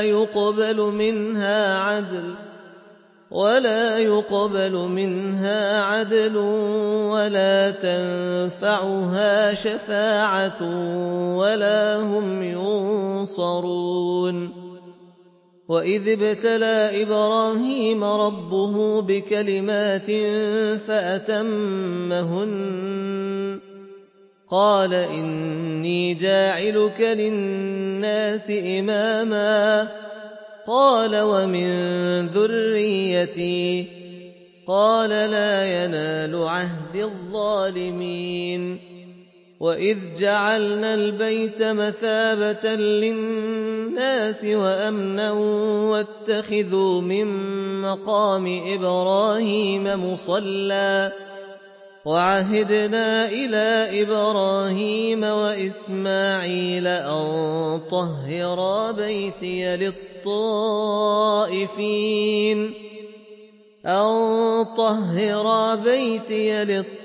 يُقْبَلُ مِنْهَا عَدْلٌ وَلَا تَنفَعُهَا شَفَاعَةٌ وَلَا هُمْ يُنصَرُونَ وَإِذِ ابْتَلَىٰ إِبْرَاهِيمَ رَبُّهُ بِكَلِمَاتٍ فَأَتَمَّهُنَّ ۖ قَالَ إِنِّي جَاعِلُكَ لِلنَّاسِ إِمَامًا ۖ قَالَ وَمِن ذُرِّيَّتِي ۖ قَالَ لَا يَنَالُ عَهْدِي الظَّالِمِينَ وَإِذْ جَعَلْنَا الْبَيْتَ مَثَابَةً لِّلنَّاسِ للناس وأمنا واتخذوا من مقام إبراهيم مصلى وعهدنا إلى إبراهيم وإسماعيل أن طهرا بيتي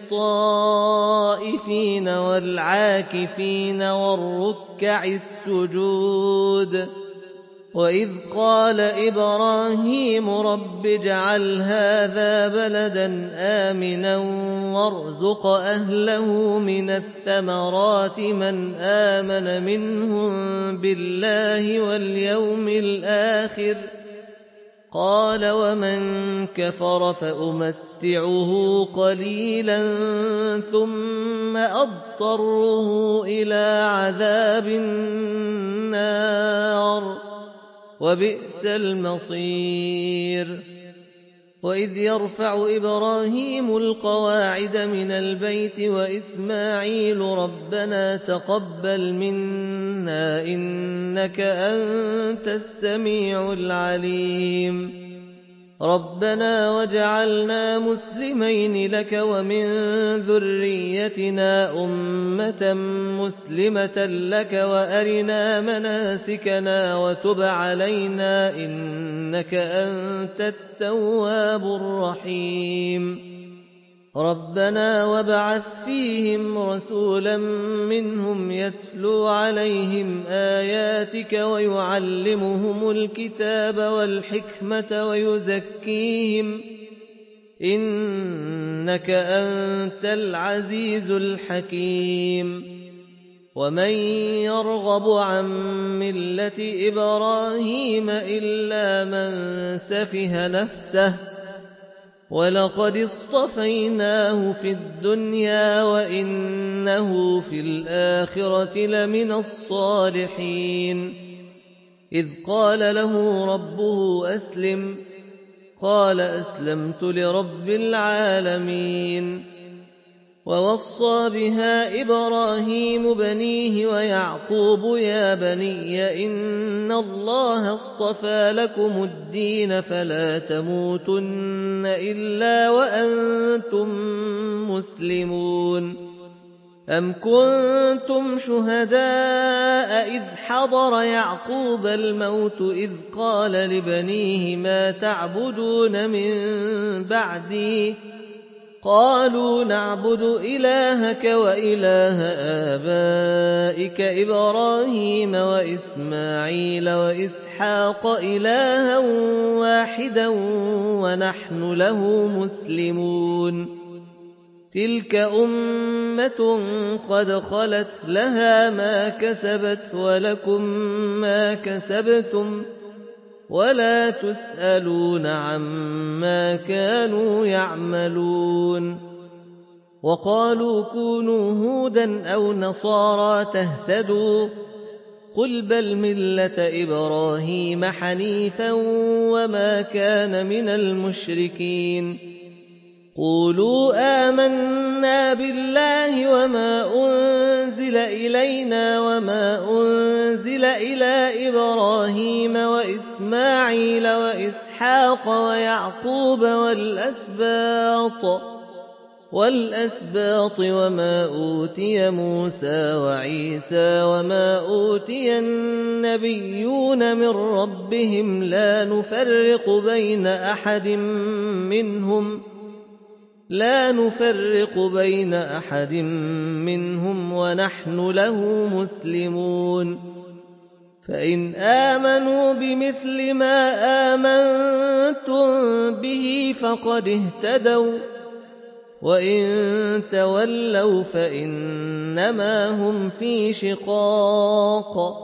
للطائفين والعاكفين والركع السجود وإذ قال إبراهيم رب اجعل هذا بلدا آمنا وارزق أهله من الثمرات من آمن منهم بالله واليوم الآخر قال ومن كفر فأمتعه قليلا ثم أضطره إلى عذاب النار وبئس المصير وإذ يرفع إبراهيم القواعد من البيت وإسماعيل ربنا تقبل منا إنك أنت السميع العليم ربنا واجعلنا مسلمين لك ومن ذريتنا أمة مسلمة لك وأرنا مناسكنا وتب علينا إنك أنت التواب الرحيم ربنا وابعث فيهم رسولا منهم يتلو عليهم آياتك ويعلمهم الكتاب والحكمة ويزكيهم إنك أنت العزيز الحكيم ومن يرغب عن ملة إبراهيم إلا من سفه نفسه ولقد اصطفيناه في الدنيا وإنه في الآخرة لمن الصالحين إذ قال له ربه أسلم قال أسلمت لرب العالمين ووصى بها إبراهيم بنيه ويعقوب يا بني إن الله اصطفى لكم الدين فلا تموتن إلا وأنتم مسلمون أم كنتم شهداء إذ حضر يعقوب الموت إذ قال لبنيه ما تعبدون من بعدي قالوا نعبد إلهك وإله آبائك إبراهيم وإسماعيل وإسحاق إلها واحدا ونحن له مسلمون تلك أمة قد خلت لها ما كسبت ولكم ما كسبتم ولا تسألون عما كانوا يعملون وقالوا كونوا هودا أو نصارى تهتدوا قل بل ملة إبراهيم حنيفا وما كان من المشركين قولوا آمنا بالله وما أنزل إلينا وما أنزل إلى إبراهيم وإسماعيل وإسحاق ويعقوب والأسباط وما أوتي موسى وعيسى وما أوتي النبيون من ربهم لا نفرق بين أحد منهم ونحن له مسلمون فإن آمنوا بمثل ما آمنتم به فقد اهتدوا وإن تولوا فإنما هم في شقاق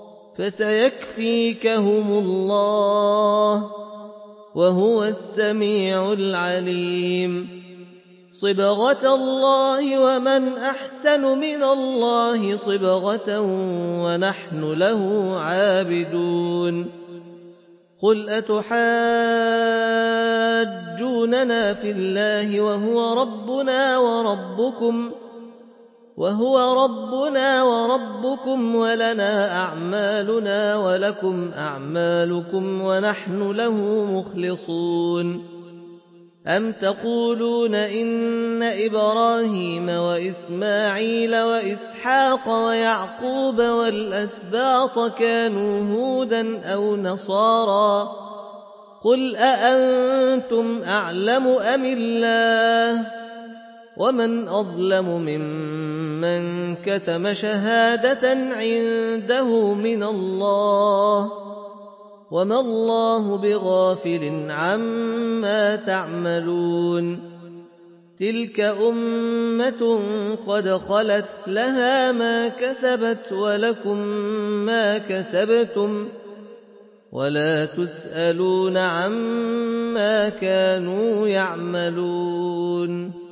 فسيكفيكهم الله وهو السميع العليم صبغة الله ومن أحسن من الله صبغة ونحن له عابدون قل أتحاجوننا في الله وهو ربنا وربكم وهو ربنا وربكم ولنا أعمالنا ولكم أعمالكم ونحن له مخلصون أم تقولون إن إبراهيم وإسماعيل وإسحاق ويعقوب والأسباط كانوا هودا أو نصارى قل أأنتم أعلم أم الله ومن أظلم ممن كتم شهادة عنده من الله وما الله بغافل عما تعملون تلك أمة قد خلت لها ما كسبت ولكم ما كسبتم ولا تسألون عما كانوا يعملون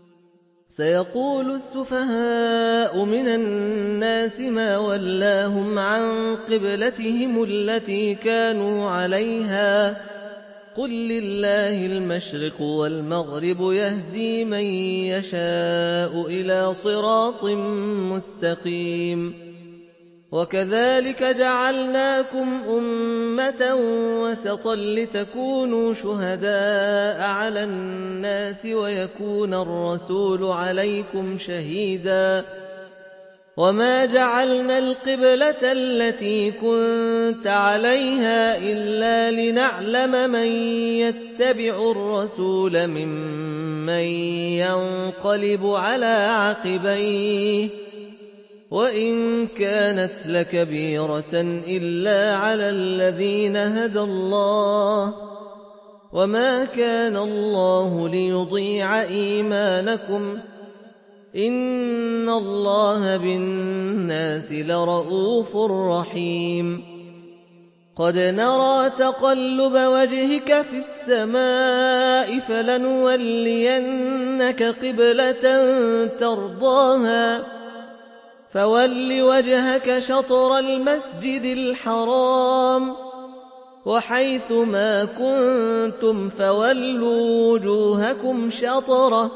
سيقول السفهاء من الناس ما ولاهم عن قبلتهم التي كانوا عليها قل لله المشرق والمغرب يهدي من يشاء إلى صراط مستقيم وكذلك جعلناكم أمة وسطا لتكونوا شهداء على الناس ويكون الرسول عليكم شهيدا وما جعلنا القبلة التي كنت عليها إلا لنعلم من يتبع الرسول ممن ينقلب على عقبيه وإن كانت لكبيرة إلا على الذين هدى الله وما كان الله ليضيع إيمانكم إن الله بالناس لرءوف رحيم قد نرى تقلب وجهك في السماء فلنولينك قبلة ترضاها فول وجهك شطر المسجد الحرام وحيث ما كنتم فولوا وجوهكم شطره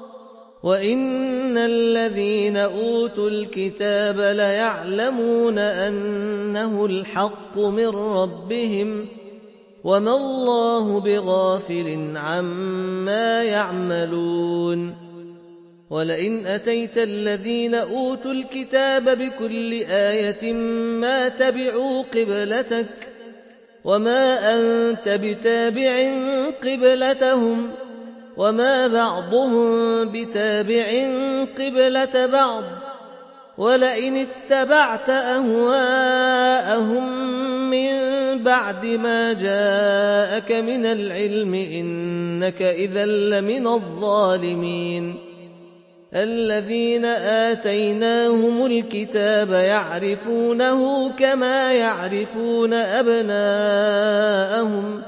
وإن الذين أوتوا الكتاب ليعلمون أنه الحق من ربهم وما الله بغافل عما يعملون ولئن أتيت الذين أوتوا الكتاب بكل آية ما تبعوا قبلتك وما أنت بتابع قبلتهم وما بعضهم بتابع قبلة بعض ولئن اتبعت أهواءهم من بعد ما جاءك من العلم إنك إذا لمن الظالمين الذين آتيناهم الكتاب يعرفونه كما يعرفون أبناءهم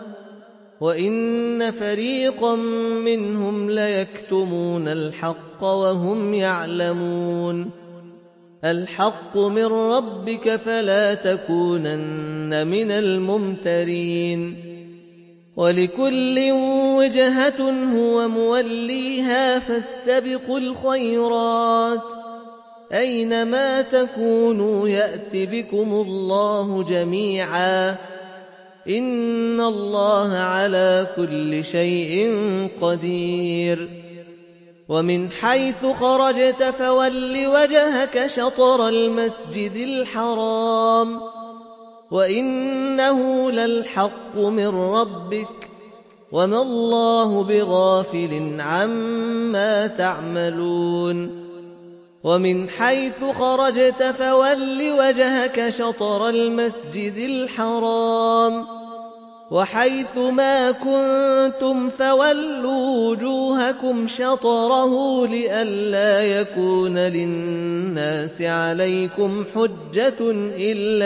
وإن فريقا منهم ليكتمون الحق وهم يعلمون الحق من ربك فلا تكونن من الممترين ولكل وجهة هو موليها فاستبقوا الخيرات أينما تكونوا يأت بكم الله جميعا إن الله على كل شيء قدير ومن حيث خرجت فول وجهك شطر المسجد الحرام وإنه للحق من ربك وما الله بغافل عما تعملون ومن حيث خرجت فول وجهك شطر المسجد الحرام وحيث ما كنتم فولوا وجوهكم شطره لئلا يكون للناس عليكم حجة إلا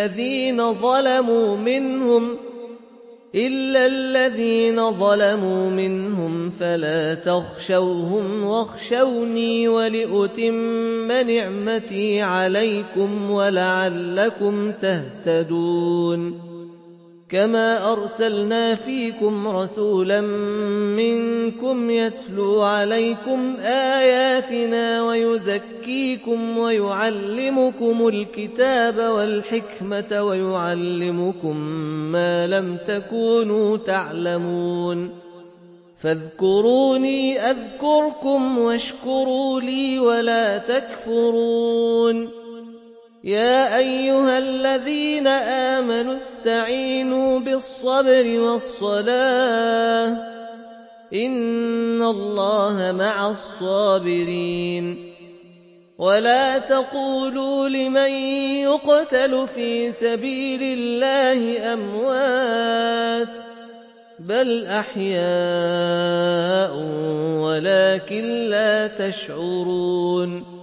الذين ظلموا منهم فلا تخشوهم واخشوني ولأتم نعمتي عليكم ولعلكم تهتدون كما أرسلنا فيكم رسولا منكم يتلو عليكم آياتنا ويزكيكم ويعلمكم الكتاب والحكمة ويعلمكم ما لم تكونوا تعلمون فاذكروني أذكركم واشكروا لي ولا تكفرون يا أيها الذين آمنوا استعينوا بالصبر والصلاة إن الله مع الصابرين ولا تقولوا لمن يقتل في سبيل الله أموات بل أحياء ولكن لا تشعرون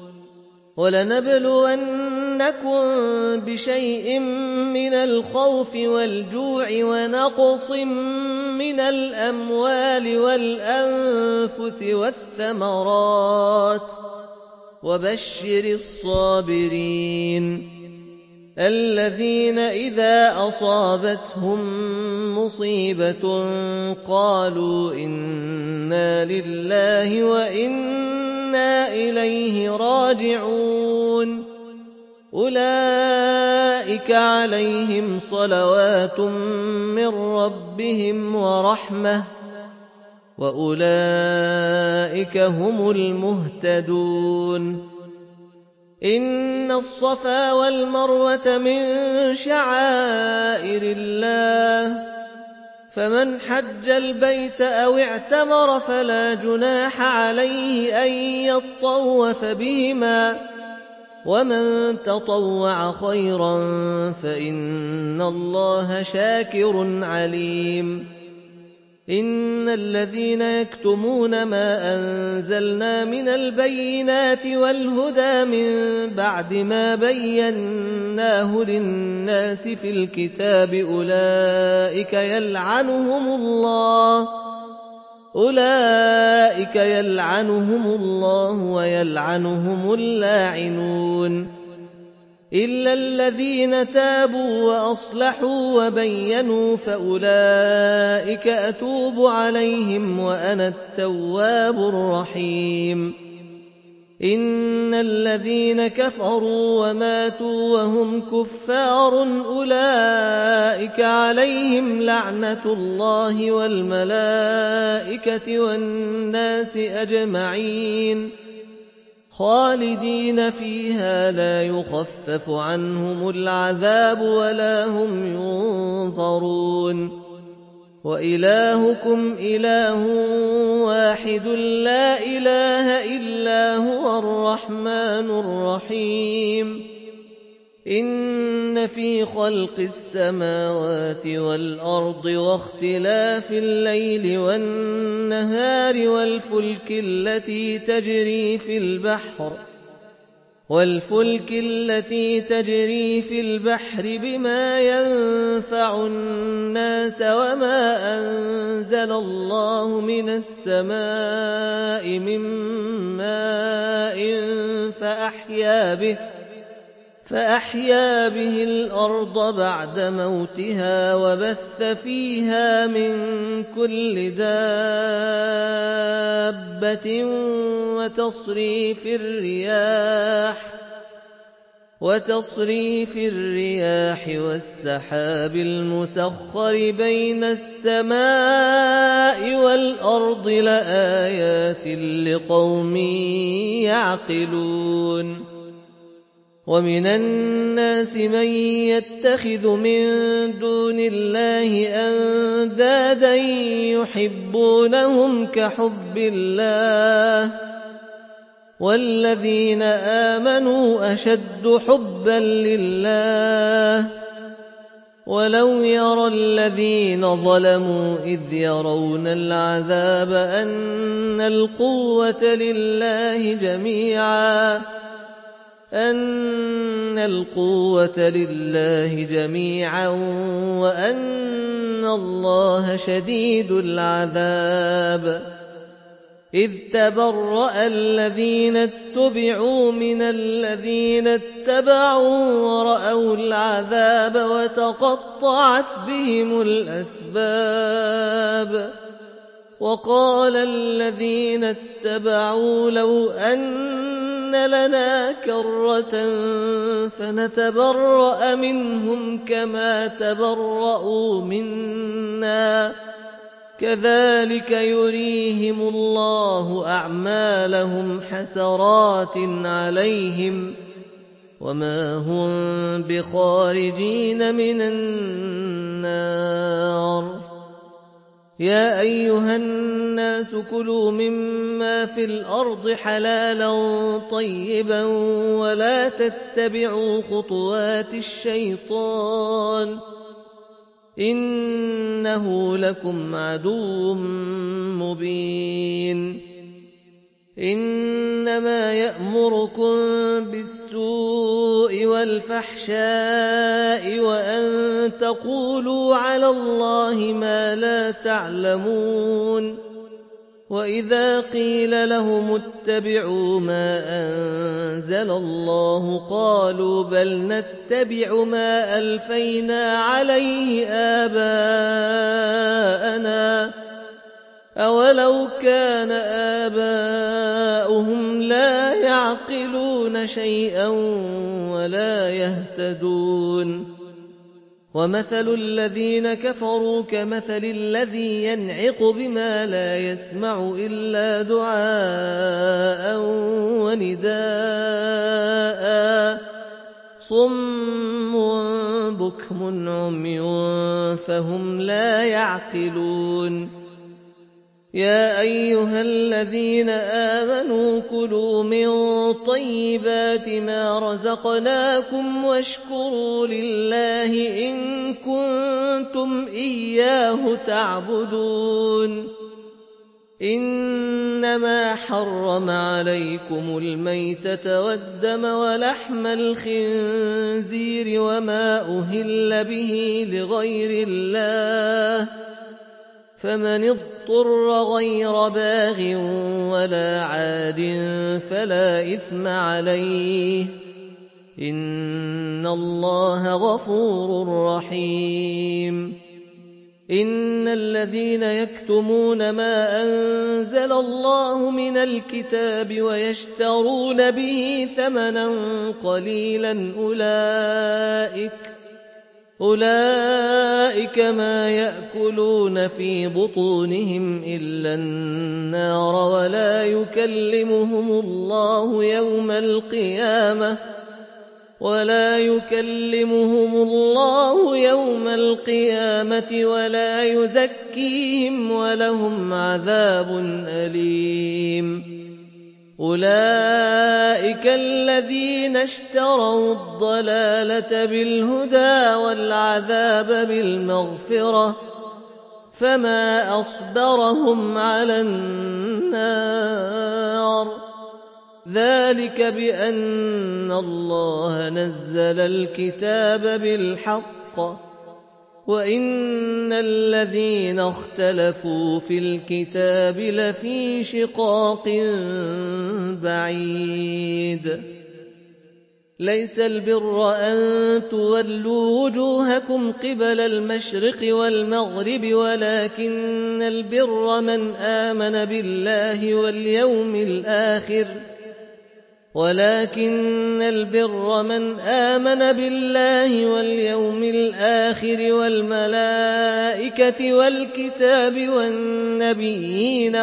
ولنبلونكم بشيء من الخوف والجوع ونقص من الأموال والأنفس والثمرات وبشر الصابرين الذين إذا أصابتهم مصيبة قالوا إنا لله وإنا إليه راجعون أولئك عليهم صلوات من ربهم ورحمة وأولئك هم المهتدون إن الصفا والمروة من شعائر الله فمن حج البيت أو اعتمر فلا جناح عليه أن يطوف بهما ومن تطوع خيرا فإن الله شاكر عليم إن الذين يكتمون ما أنزلنا من البينات والهدى من بعد ما بيناه للناس في الكتاب أولئك يلعنهم الله ويلعنهم اللاعنون إلا الذين تابوا وأصلحوا وبينوا فأولئك أتوب عليهم وأنا التواب الرحيم إن الذين كفروا وماتوا وهم كفار أولئك عليهم لعنة الله والملائكة والناس أجمعين خالدين فيها لا يخفف عنهم العذاب ولا هم ينظرون وإلهكم إله واحد لا إله إلا هو الرحمن الرحيم إن في خلق السماوات والأرض واختلاف الليل والنهار والفلك التي تجري في البحر بما ينفع الناس وما أنزل الله من السماء من ماء فأحيا به الأرض بعد موتها وبث فيها من كل دابة وتصريف الرياح والسحاب المسخر بين السماء والأرض لآيات لقوم يعقلون ومن الناس من يتخذ من دون الله أندادا يحبونهم كحب الله والذين آمنوا أشد حبا لله ولو يرى الذين ظلموا إذ يرون العذاب أن القوة لله جميعا وأن الله شديد العذاب إذ تبرأ الذين اتبعوا من الذين اتبعوا ورأوا العذاب وتقطعت بهم الأسباب وقال الذين اتبعوا لو أن لنا كرة فنتبرأ منهم كما تبرأوا منا كذلك يريهم الله أعمالهم حسرات عليهم وما هم بخارجين من النار. يا أيها الناس كلوا مما في الأرض حلالا طيبا ولا تتبعوا خطوات الشيطان إنه لكم عدو مبين. إنما يأمركم بالسوء والفحشاء وأن تقولوا على الله ما لا تعلمون. وإذا قيل لهم اتبعوا ما أنزل الله قالوا بل نتبع ما ألفينا عليه آباءنا أولو كان آباؤهم لا يعقلون شيئا ولا يهتدون. ومثل الذين كفروا كمثل الذي ينعق بما لا يسمع إلا دعاء ونداء صم بكم عمي فهم لا يعقلون. يا أيها الذين آمنوا كلوا من طيبات ما رزقناكم واشكروا لله إن كنتم إياه تعبدون. إنما حرم عليكم الميتة والدم ولحم الخنزير وما أهل به لغير الله فمن اضطر غير باغ ولا عاد فلا إثم عليه إن الله غفور رحيم. إن الذين يكتمون ما أنزل الله من الكتاب ويشترون به ثمنا قليلا أولئك ما يأكلون في بطونهم إلا النار ولا يكلمهم الله يوم القيامة ولا يزكيهم ولهم عذاب أليم. أولئك الذين اشتروا الضلالة بالهدى والعذاب بالمغفرة فما أصبرهم على النار. ذلك بأن الله نزل الكتاب بالحق وإن الذين اختلفوا في الكتاب لفي شقاق بعيد. ليس البر أن تولوا وجوهكم قبل المشرق والمغرب ولكن البر من آمن بالله واليوم الآخر والملائكة والكتاب والنبيين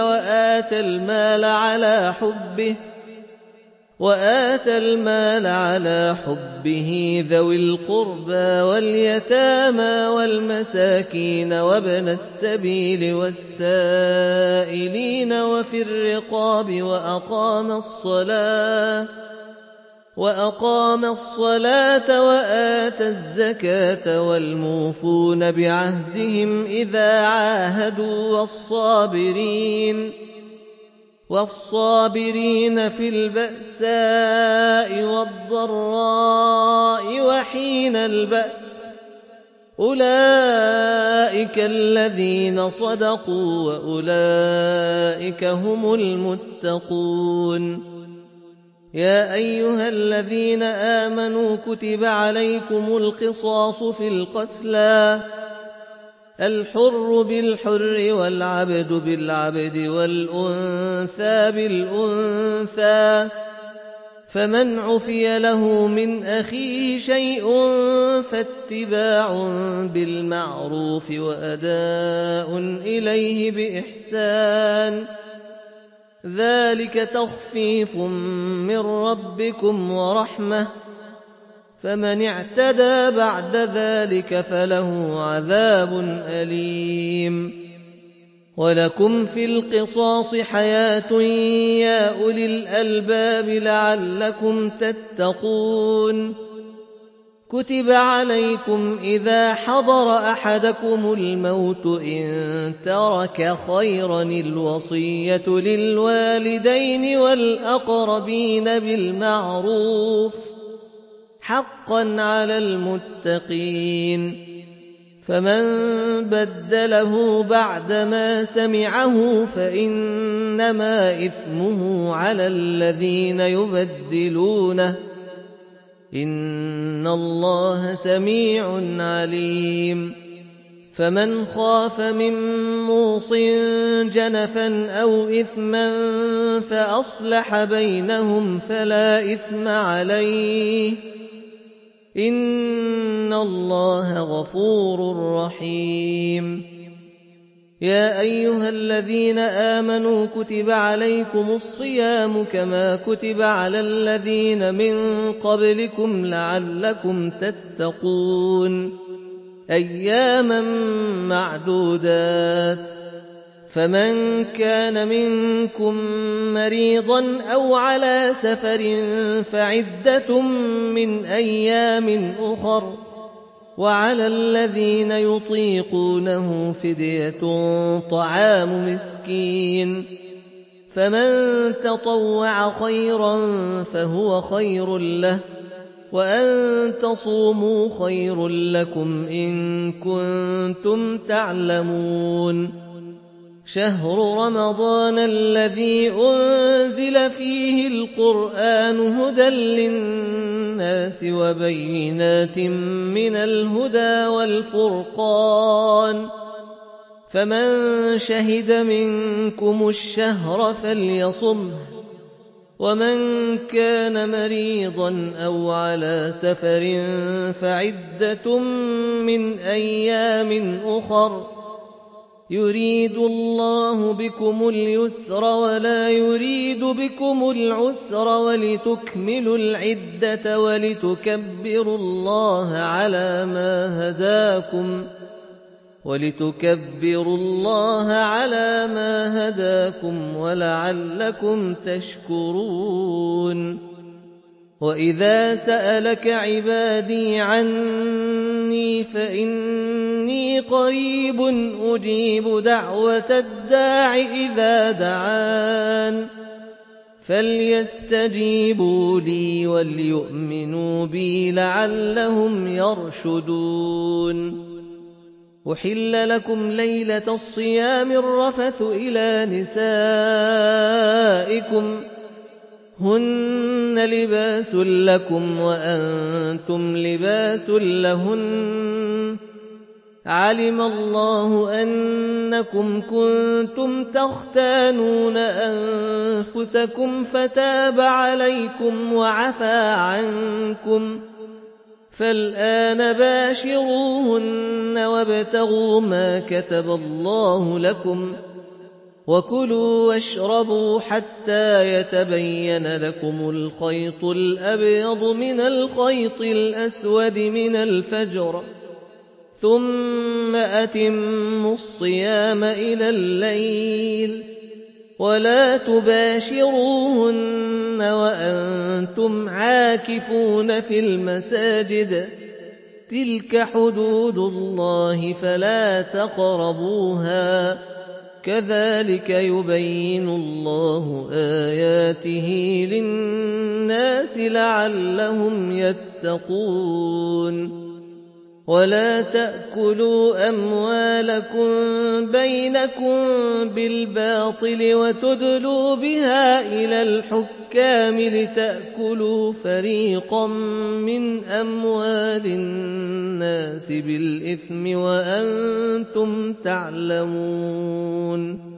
وآتى المال على حبه ذوي القربى واليتامى والمساكين وابن السبيل والسائلين وفي الرقاب وأقام الصلاة وآتى الزكاة والموفون بعهدهم إذا عاهدوا والصابرين في البأساء والضراء وحين البأس أولئك الذين صدقوا وأولئك هم المتقون. يا أيها الذين آمنوا كتب عليكم القصاص في القتلى الحر بالحر والعبد بالعبد والأنثى بالأنثى، فمن عفي له من أخيه شيء فاتباع بالمعروف وأداء إليه بإحسان، ذلك تخفيف من ربكم ورحمة، فمن اعتدى بعد ذلك فله عذاب أليم. ولكم في القصاص حياة يا أولي الألباب لعلكم تتقون. كتب عليكم إذا حضر أحدكم الموت إن ترك خيرا الوصية للوالدين والأقربين بالمعروف حقا على المتقين، فمن بدله بعدما سمعه فإنما إثمه على الذين يبدلونه، إن الله سميع عليم. فمن خاف من موص جنفا أو إثما فأصلح بينهم فلا إثم عليه، إن الله غفور رحيم. يا أيها الذين آمنوا كتب عليكم الصيام كما كتب على الذين من قبلكم لعلكم تتقون، أياما معدودات، فمن كان منكم مريضا أو على سفر فعدة من أيام أخر، وعلى الذين يطيقونه فدية طعام مسكين، فمن تطوع خيرا فهو خير له، وأن تصوموا خير لكم إن كنتم تعلمون. شهر رمضان الذي أنزل فيه القرآن هدى للناس وبينات من الهدى والفرقان، فمن شهد منكم الشهر فليصمه، ومن كان مريضا أو على سفر فعدة من أيام أخر، يريد الله بكم اليسر ولا يريد بكم العسر ولتكملوا العدة ولتكبروا الله على ما هداكم ولعلكم تشكرون. وإذا سألك عبادي عني فإني قريب أجيب دعوة الداع إذا دعان، فليستجيبوا لي وليؤمنوا بي لعلهم يرشدون. أحل لكم ليلة الصيام الرفث إلى نسائكم، هن لباس لكم وأنتم لباس لهن، علم الله أنكم كنتم تختانون أنفسكم فتاب عليكم وعفى عنكم، فالآن باشروهن وابتغوا ما كتب الله لكم، وكلوا واشربوا حتى يتبين لكم الخيط الأبيض من الخيط الأسود من الفجر، ثم أتموا الصيام إلى الليل، ولا تباشروهن وأنتم عاكفون في المساجد، تلك حدود الله فلا تقربوها، كذلك يبين الله آياته للناس لعلهم يتقون. ولا تأكلوا أموالكم بينكم بالباطل وتدلوا بها إلى الحكام لتأكلوا فريقا من أموال الناس بالإثم وأنتم تعلمون.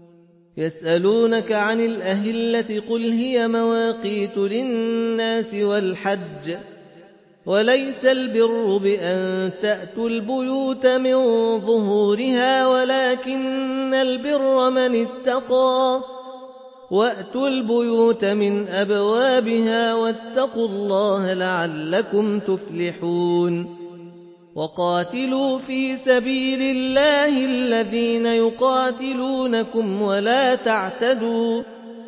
يسألونك عن الأهلة قل هي مواقيت للناس والحج وليس البر بأن تأتوا البيوت من ظهورها ولكن البر من اتقى وأتوا البيوت من أبوابها واتقوا الله لعلكم تفلحون. وقاتلوا في سبيل الله الذين يقاتلونكم ولا تعتدوا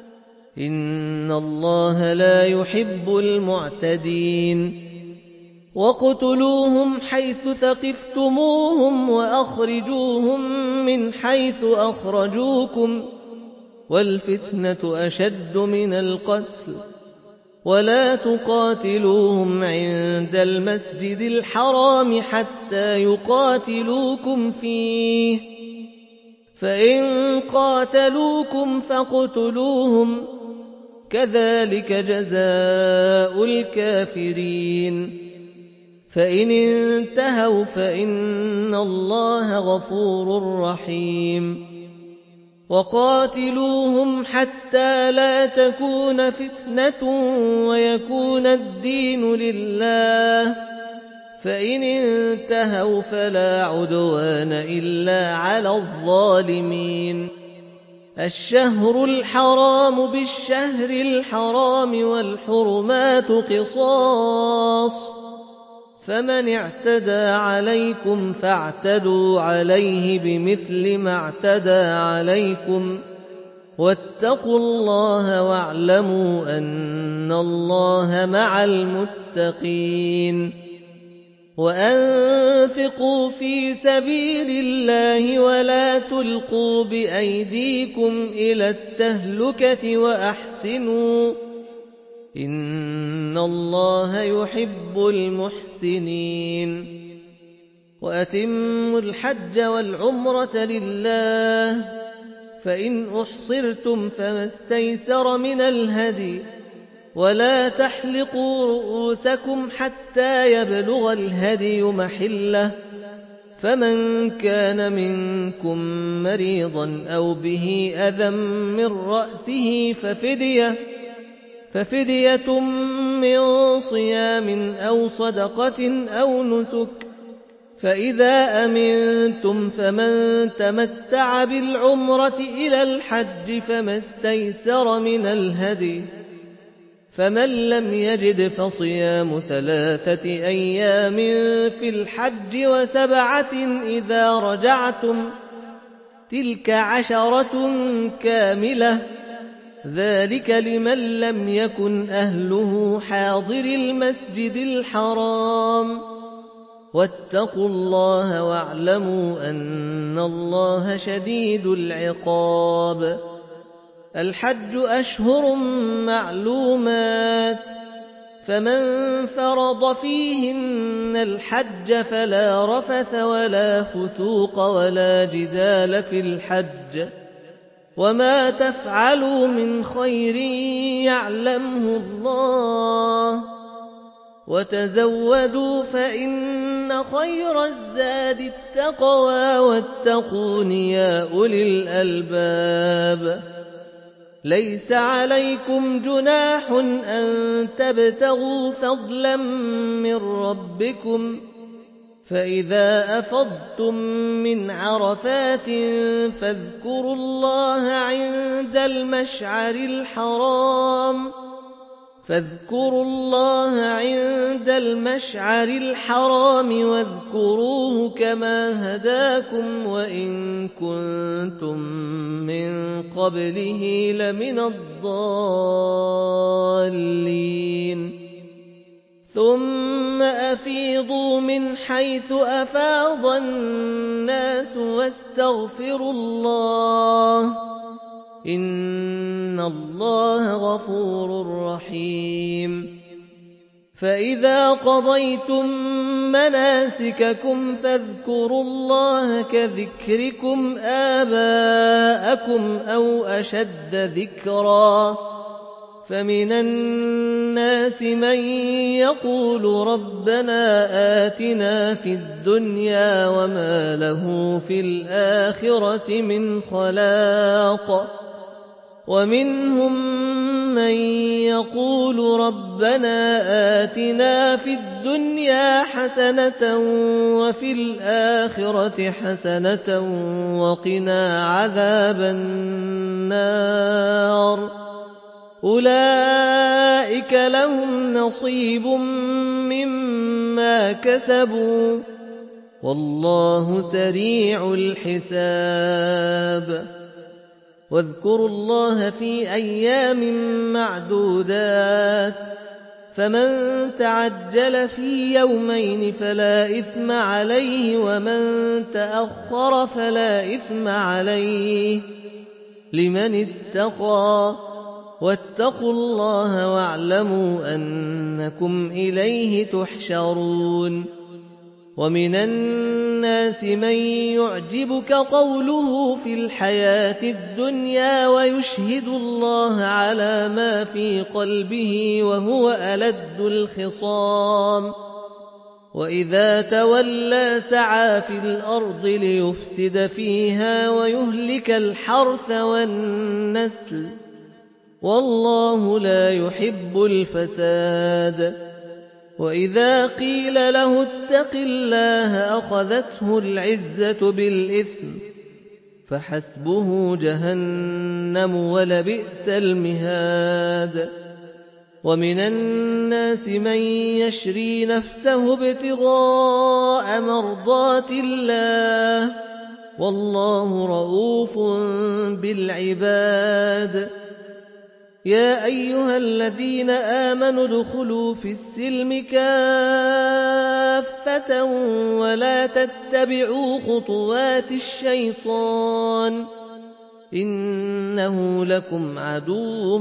إن الله لا يحب المعتدين. وَاقْتُلُوهُمْ حَيْثُ ثَقِفْتُمُوهُمْ وَأَخْرِجُوهُم مِّنْ حَيْثُ أَخْرَجُوكُمْ وَالْفِتْنَةُ أَشَدُّ مِنَ الْقَتْلِ وَلَا تُقَاتِلُوهُمْ عِندَ الْمَسْجِدِ الْحَرَامِ حَتَّىٰ يُقَاتِلُوكُمْ فِيهِ فَإِن قَاتَلُوكُمْ فَاقْتُلُوهُمْ كَذَٰلِكَ جَزَاءُ الْكَافِرِينَ. فَإِنِ انتهوا فَإِنَّ اللَّهَ غَفُورٌ رَّحِيمٌ. وَقَاتِلُوهُمْ حَتَّىٰ لَا تَكُونَ فِتْنَةٌ وَيَكُونَ الدِّينُ لِلَّهِ فَإِنِ انتهوا فَلَا عُدْوَانَ إِلَّا عَلَى الظَّالِمِينَ. الشهر الحرام بالشهر الحرام والحرمات قصاص فمن اعتدى عليكم فاعتدوا عليه بمثل ما اعتدى عليكم واتقوا الله واعلموا أن الله مع المتقين. وأنفقوا في سبيل الله ولا تلقوا بأيديكم إلى التهلكة وأحسنوا إن الله يحب المحسنين. وأتموا الحج والعمرة لله فإن أحصرتم فما استيسر من الهدي ولا تحلقوا رؤوسكم حتى يبلغ الهدي محله فمن كان منكم مريضا أو به أذى من رأسه ففدية من صيام أو صدقة أو نسك فإذا أمنتم فمن تمتع بالعمرة إلى الحج فما استيسر من الهدي فمن لم يجد فصيام 3 أيام في الحج و7 إذا رجعتم تلك 10 كاملة ذلك لمن لم يكن أهله حاضر المسجد الحرام واتقوا الله واعلموا أن الله شديد العقاب. الحج أشهر معلومات فمن فرض فيهن الحج فلا رفث ولا فسوق ولا جدال في الحج وما تفعلوا من خير يعلمه الله وتزودوا فإن خير الزاد التقوى واتقون يا أولي الألباب. ليس عليكم جناح أن تبتغوا فضلا من ربكم فإذا أفضتم من عرفات فاذكروا الله عند المشعر الحرام واذكروه كما هداكم وإن كنتم من قبله لمن الضالين. ثم أفيضوا من حيث أفاض الناس واستغفروا الله إن الله غفور رحيم. فإذا قضيتم مناسككم فاذكروا الله كذكركم آباءكم أو أشد ذكرا فمن الناس من يقول ربنا آتنا في الدنيا وما له في الآخرة من خلاق ومنهم من يقول ربنا آتنا في الدنيا حسنة وفي الآخرة حسنة وقنا عذاب النار أولئك لهم نصيب مما كسبوا والله سريع الحساب واذكروا الله في أيام معدودات فمن تعجل في يومين فلا إثم عليه ومن تأخر فلا إثم عليه لمن اتقى واتقوا الله واعلموا أنكم إليه تحشرون ومن الناس من يعجبك قوله في الحياة الدنيا ويشهد الله على ما في قلبه وهو ألد الخصام وإذا تولى سعى في الأرض ليفسد فيها ويهلك الحرث والنسل والله لا يحب الفساد وإذا قيل له اتق الله أخذته العزة بالإثم فحسبه جهنم ولبئس المهاد ومن الناس من يشري نفسه ابتغاء مرضات الله والله رؤوف بالعباد يا أيها الذين آمنوا ادخلوا في السلم كافة ولا تتبعوا خطوات الشيطان إنه لكم عدو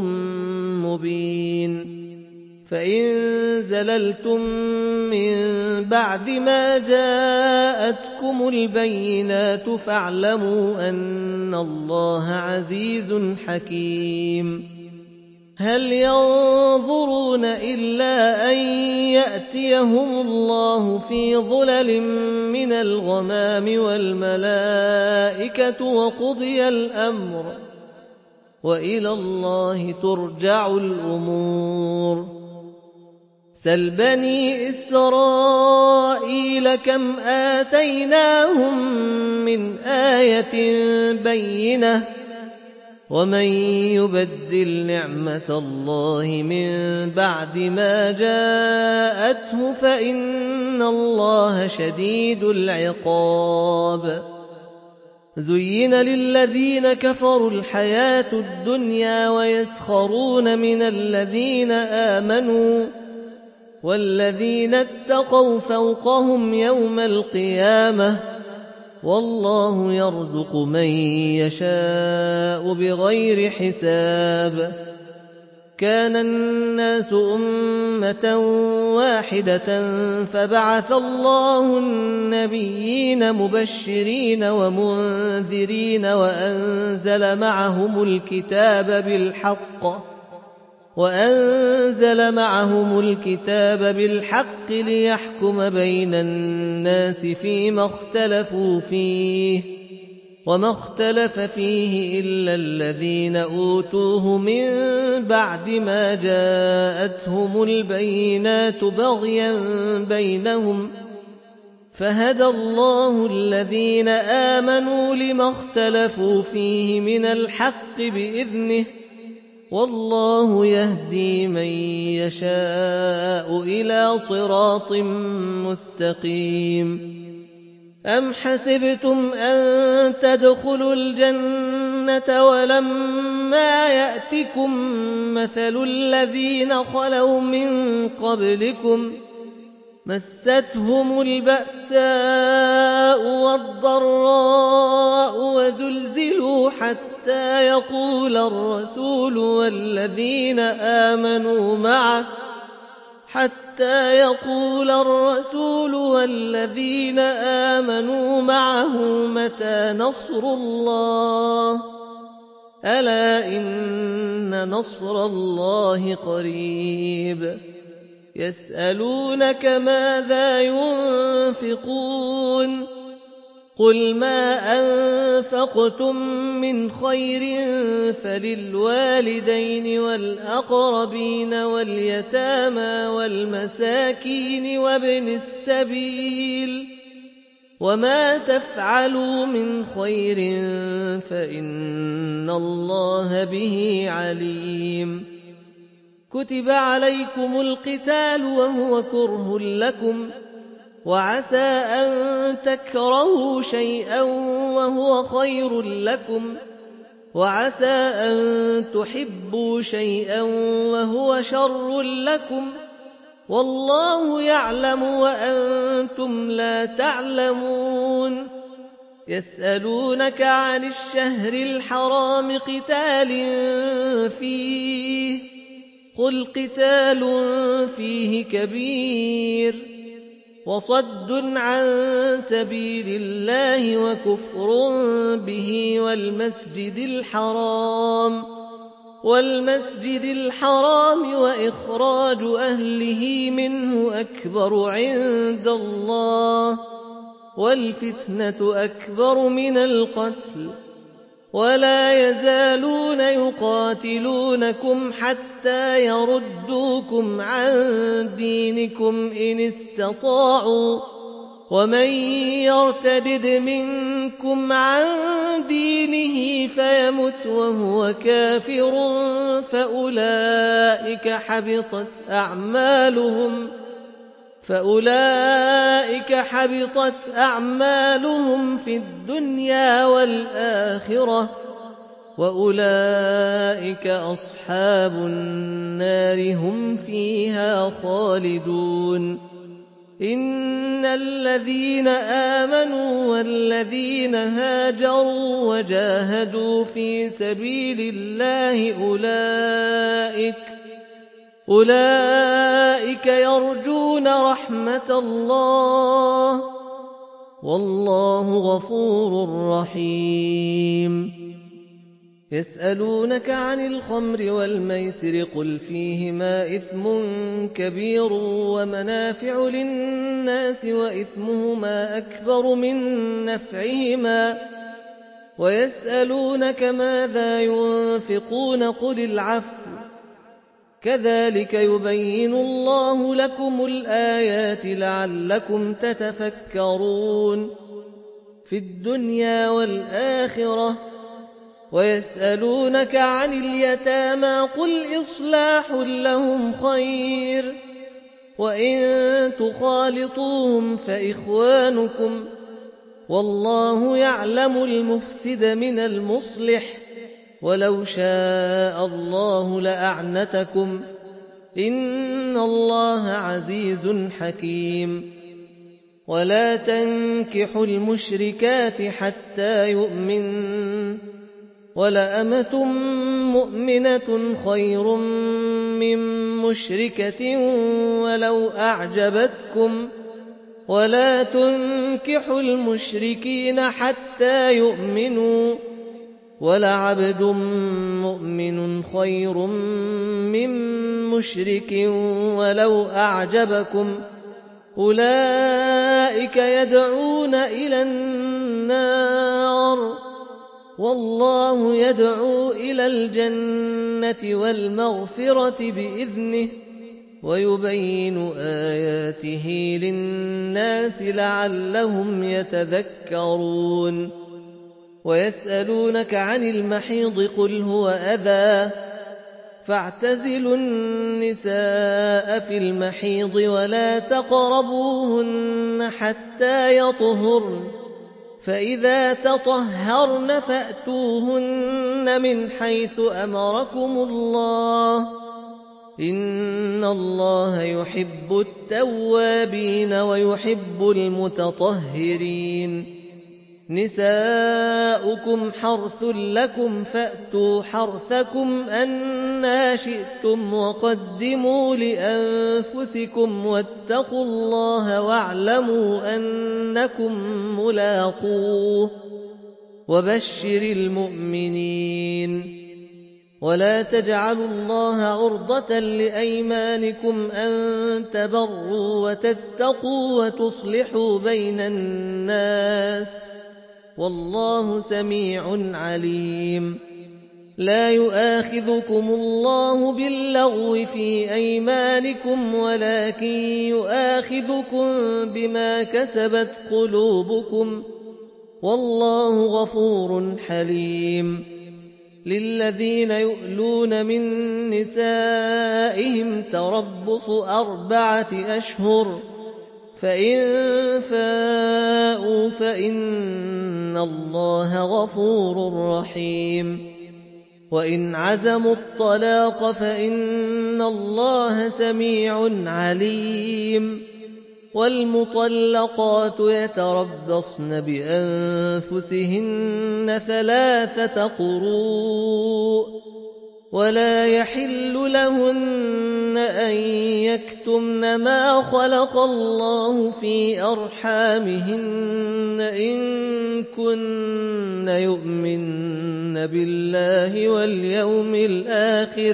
مبين فإن زللتم من بعد ما جاءتكم البينات فاعلموا أن الله عزيز حكيم هل ينظرون إلا أن يأتيهم الله في ظلل من الغمام والملائكة وقضي الأمر وإلى الله ترجع الأمور سل بني إسرائيل كم آتيناهم من آية بينة ومن يبدل نعمة الله من بعد ما جاءته فإن الله شديد العقاب زين للذين كفروا الحياة الدنيا ويسخرون من الذين آمنوا والذين اتقوا فوقهم يوم القيامة والله يرزق من يشاء بغير حساب كان الناس أمة واحدة فبعث الله النبيين مبشرين ومنذرين وأنزل معهم الكتاب بالحق ليحكم بين الناس فيما اختلفوا فيه وما اختلف فيه إلا الذين أوتوه من بعد ما جاءتهم البينات بغيا بينهم فهدى الله الذين آمنوا لما اختلفوا فيه من الحق بإذنه والله يهدي من يشاء إلى صراط مستقيم أم حسبتم أن تدخلوا الجنة ولما يأتكم مثل الذين خلوا من قبلكم مستهم البأساء والضراء وزلزلوا حتى يقول الرسول والذين آمنوا معه حتى يقول الرسول والذين آمنوا معه متى نصر الله ألا إن نصر الله قريب يسألونك ماذا ينفقون قل ما أنفقتم من خير فللوالدين والأقربين واليتامى والمساكين وابن السبيل وما تفعلوا من خير فإن الله به عليم كتب عليكم القتال وهو كره لكم وعسى أن تكرهوا شيئا وهو خير لكم وعسى أن تحبوا شيئا وهو شر لكم والله يعلم وأنتم لا تعلمون يسألونك عن الشهر الحرام قتال فيه قل قتال فيه كبير وصد عن سبيل الله وكفر به والمسجد الحرام وإخراج أهله منه أكبر عند الله والفتنة أكبر من القتل ولا يزالون يقاتلونكم حتى يردوكم عن دينكم إن استطاعوا ومن يرتدد منكم عن دينه فيمت وهو كافر فأولئك حبطت أعمالهم في الدنيا والآخرة وأولئك أصحاب النار هم فيها خالدون إن الذين آمنوا والذين هاجروا وجاهدوا في سبيل الله أولئك يرجون رحمة الله والله غفور رحيم يسألونك عن الخمر والميسر قل فيهما إثم كبير ومنافع للناس وإثمهما أكبر من نفعهما ويسألونك ماذا ينفقون قل العفو كذلك يبين الله لكم الآيات لعلكم تتفكرون في الدنيا والآخرة ويسألونك عن اليتامى قل إصلاح لهم خير وإن تخالطوهم فإخوانكم والله يعلم المفسد من المصلح ولو شاء الله لأعنتكم إن الله عزيز حكيم ولا تنكحوا المشركات حتى يؤمنن ولأمة مؤمنة خير من مشركة ولو أعجبتكم ولا تنكحوا المشركين حتى يؤمنوا ولعبد مؤمن خير من مشرك ولو أعجبكم أولئك يدعون إلى النار والله يدعو إلى الجنة والمغفرة بإذنه ويبين آياته للناس لعلهم يتذكرون ويسألونك عن المحيض قل هو أذى فاعتزلوا النساء في المحيض ولا تقربوهن حتى يطهرن فإذا تطهرن فأتوهن من حيث أمركم الله إن الله يحب التوابين ويحب المتطهرين نِسَاؤُكُمْ حَرْثٌ لَّكُمْ فَأْتُوا حَرْثَكُمْ أَنَّىٰ شِئْتُمْ وَقَدِّمُوا لِأَنفُسِكُمْ وَاتَّقُوا اللَّهَ وَاعْلَمُوا أَنَّكُم مُّلَاقُوهُ ۗ وَبَشِّرِ الْمُؤْمِنِينَ. وَلَا تَجْعَلُوا اللَّهَ عُرْضَةً لِّأَيْمَانِكُمْ أَن تَبَرُّوا وَتَتَّقُوا وَتُصْلِحُوا بَيْنَ النَّاسِ ۗ وَاللَّهُ سَمِيعٌ عَلِيمٌ. لَا يُؤَاخِذُكُمُ اللَّهُ بِاللَّغْوِ فِي أَيْمَانِكُمْ وَلَٰكِن يُؤَاخِذُكُم بِمَا كَسَبَتْ قُلُوبُكُمْ ۗ وَاللَّهُ غَفُورٌ حَلِيمٌ. لِلَّذِينَ يُؤْلُونَ مِن نِّسَائِهِمْ تَرَبُّصُ 4 أشهر ۖ فَإِن فَاءُوا فَإِنَّ اللَّهَ غَفُورٌ رَّحِيمٌ. وَإِنْ عَزَمُوا الطَّلَاقَ فَإِنَّ اللَّهَ سَمِيعٌ عَلِيمٌ. وَالْمُطَلَّقَاتُ يَتَرَبَّصْنَ بِأَنفُسِهِنَّ 3 قُرُوءٍ ۚ وَلَا يَحِلُّ لَهُنَّ أَن يَكْتُمْنَ مَا خَلَقَ اللَّهُ فِي أَرْحَامِهِنَّ إِن كُنَّ يُؤْمِنَّ بِاللَّهِ وَالْيَوْمِ الْآخِرِ ۚ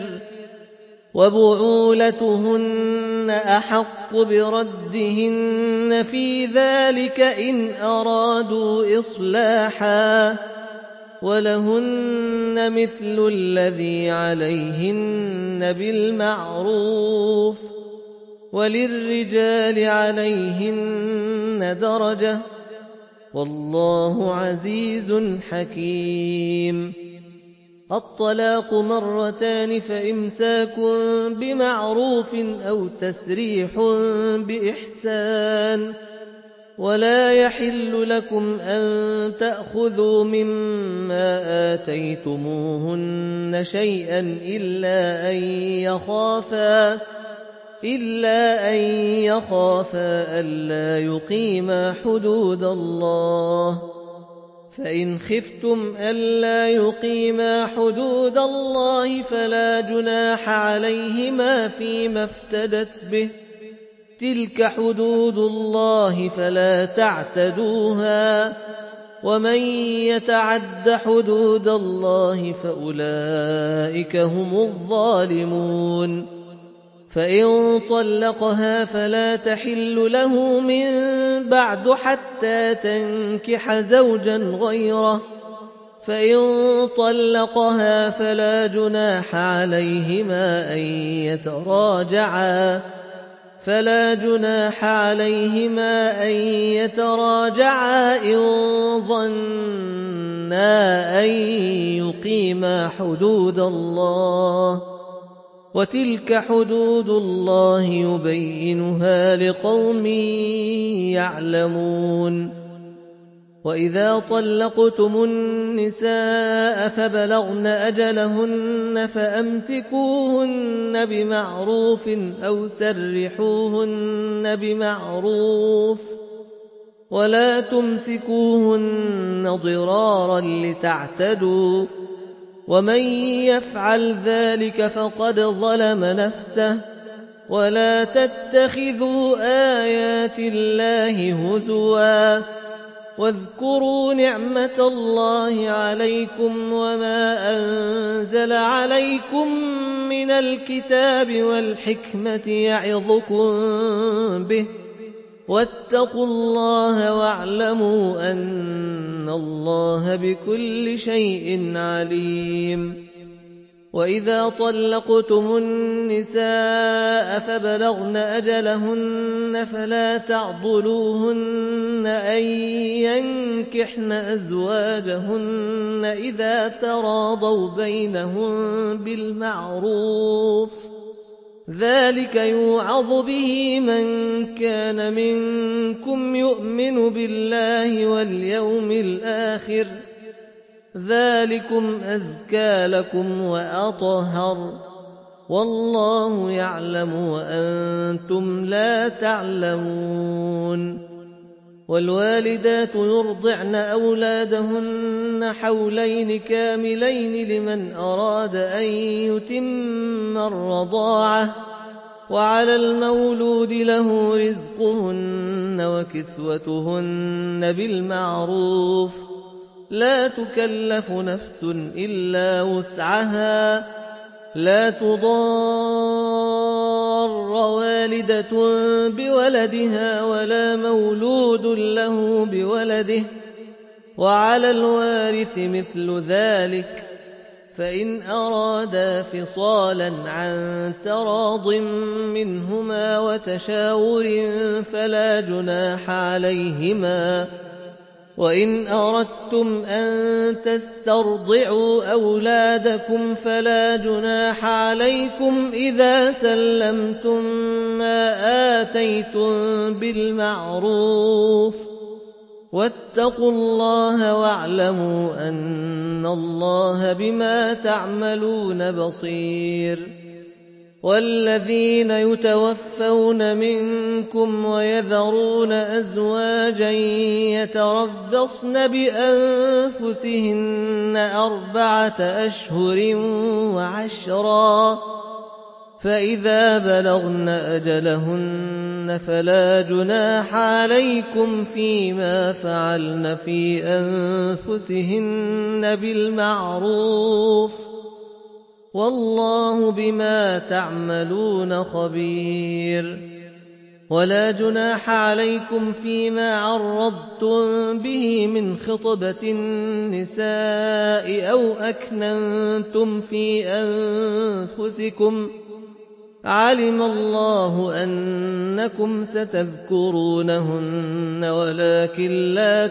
وَبُعُولَتُهُنَّ أَحَقُّ بِرَدِّهِنَّ فِي ذَٰلِكَ إِنْ أَرَادُوا إِصْلَاحًا ۚ وَلَهُنَّ مِثْلُ الَّذِي عَلَيْهِنَّ بِالْمَعْرُوفِ ۚ وَلِلرِّجَالِ عَلَيْهِنَّ دَرَجَةٌ ۗ وَاللَّهُ عَزِيزٌ حَكِيمٌ. الطَّلَاقُ 2 مرتان، فإمساك بمعروف أو تسريح بإحسان. ولا يحل لكم أن تأخذوا مما آتيتموهن شيئا إلا أن يخافا ألا يقيما حدود الله، فإن خفتم ألا يقيما حدود الله فلا جناح عليهما فيما افتدت به، تلك حدود الله فلا تعتدوها، ومن يتعد حدود الله فأولئك هم الظالمون. فإن طلقها فلا تحل له من بعد حتى تنكح زوجا غيره، فإن طلقها فلا جناح عليهما أن يتراجعا إن ظنا أن يقيما حدود الله، وتلك حدود الله يبينها لقوم يعلمون. وإذا طلقتم النساء فبلغن أجلهن فأمسكوهن بمعروف أو سرحوهن بمعروف، ولا تمسكوهن ضرارا لتعتدوا، ومن يفعل ذلك فقد ظلم نفسه. ولا تتخذوا آيات الله هزوا، واذكروا نعمة الله عليكم وما أنزل عليكم من الكتاب والحكمة يعظكم به، واتقوا الله واعلموا أن الله بكل شيء عليم. وإذا طلقتم النساء فبلغن أجلهن فلا تعضلوهن أن ينكحن أزواجهن إذا تراضوا بينهم بالمعروف، ذلك يوعظ به من كان منكم يؤمن بالله واليوم الآخر، ذلكم أزكى لكم وأطهر، والله يعلم وأنتم لا تعلمون. والوالدات يرضعن أولادهن حولين كاملين لمن أراد أن يتم الرضاعة، وعلى المولود له رزقهن وكسوتهن بالمعروف، لا تكلف نفس إلا وسعها، لا تضار والدة بولدها ولا مولود له بولده، وعلى الوارث مثل ذلك، فإن أرادا فصالا عن تراض منهما وتشاور فلا جناح عليهما. وإن أردتم أن تسترضعوا أولادكم فلا جناح عليكم إذا سلمتم ما آتيتم بالمعروف، واتقوا الله واعلموا أن الله بما تعملون بصير. والذين يتوفون منكم ويذرون أزواجا يتربصن بأنفسهن 4 أشهر و10، فإذا بلغن أجلهن فلا جناح عليكم فيما فعلن في أنفسهن بالمعروف، والله بما تعملون خبير. ولا جناح عليكم فيما عرضتم به من خطبة النساء أو أكننتم في أنفسكم، علم الله أنكم ستذكرونهن ولكن لا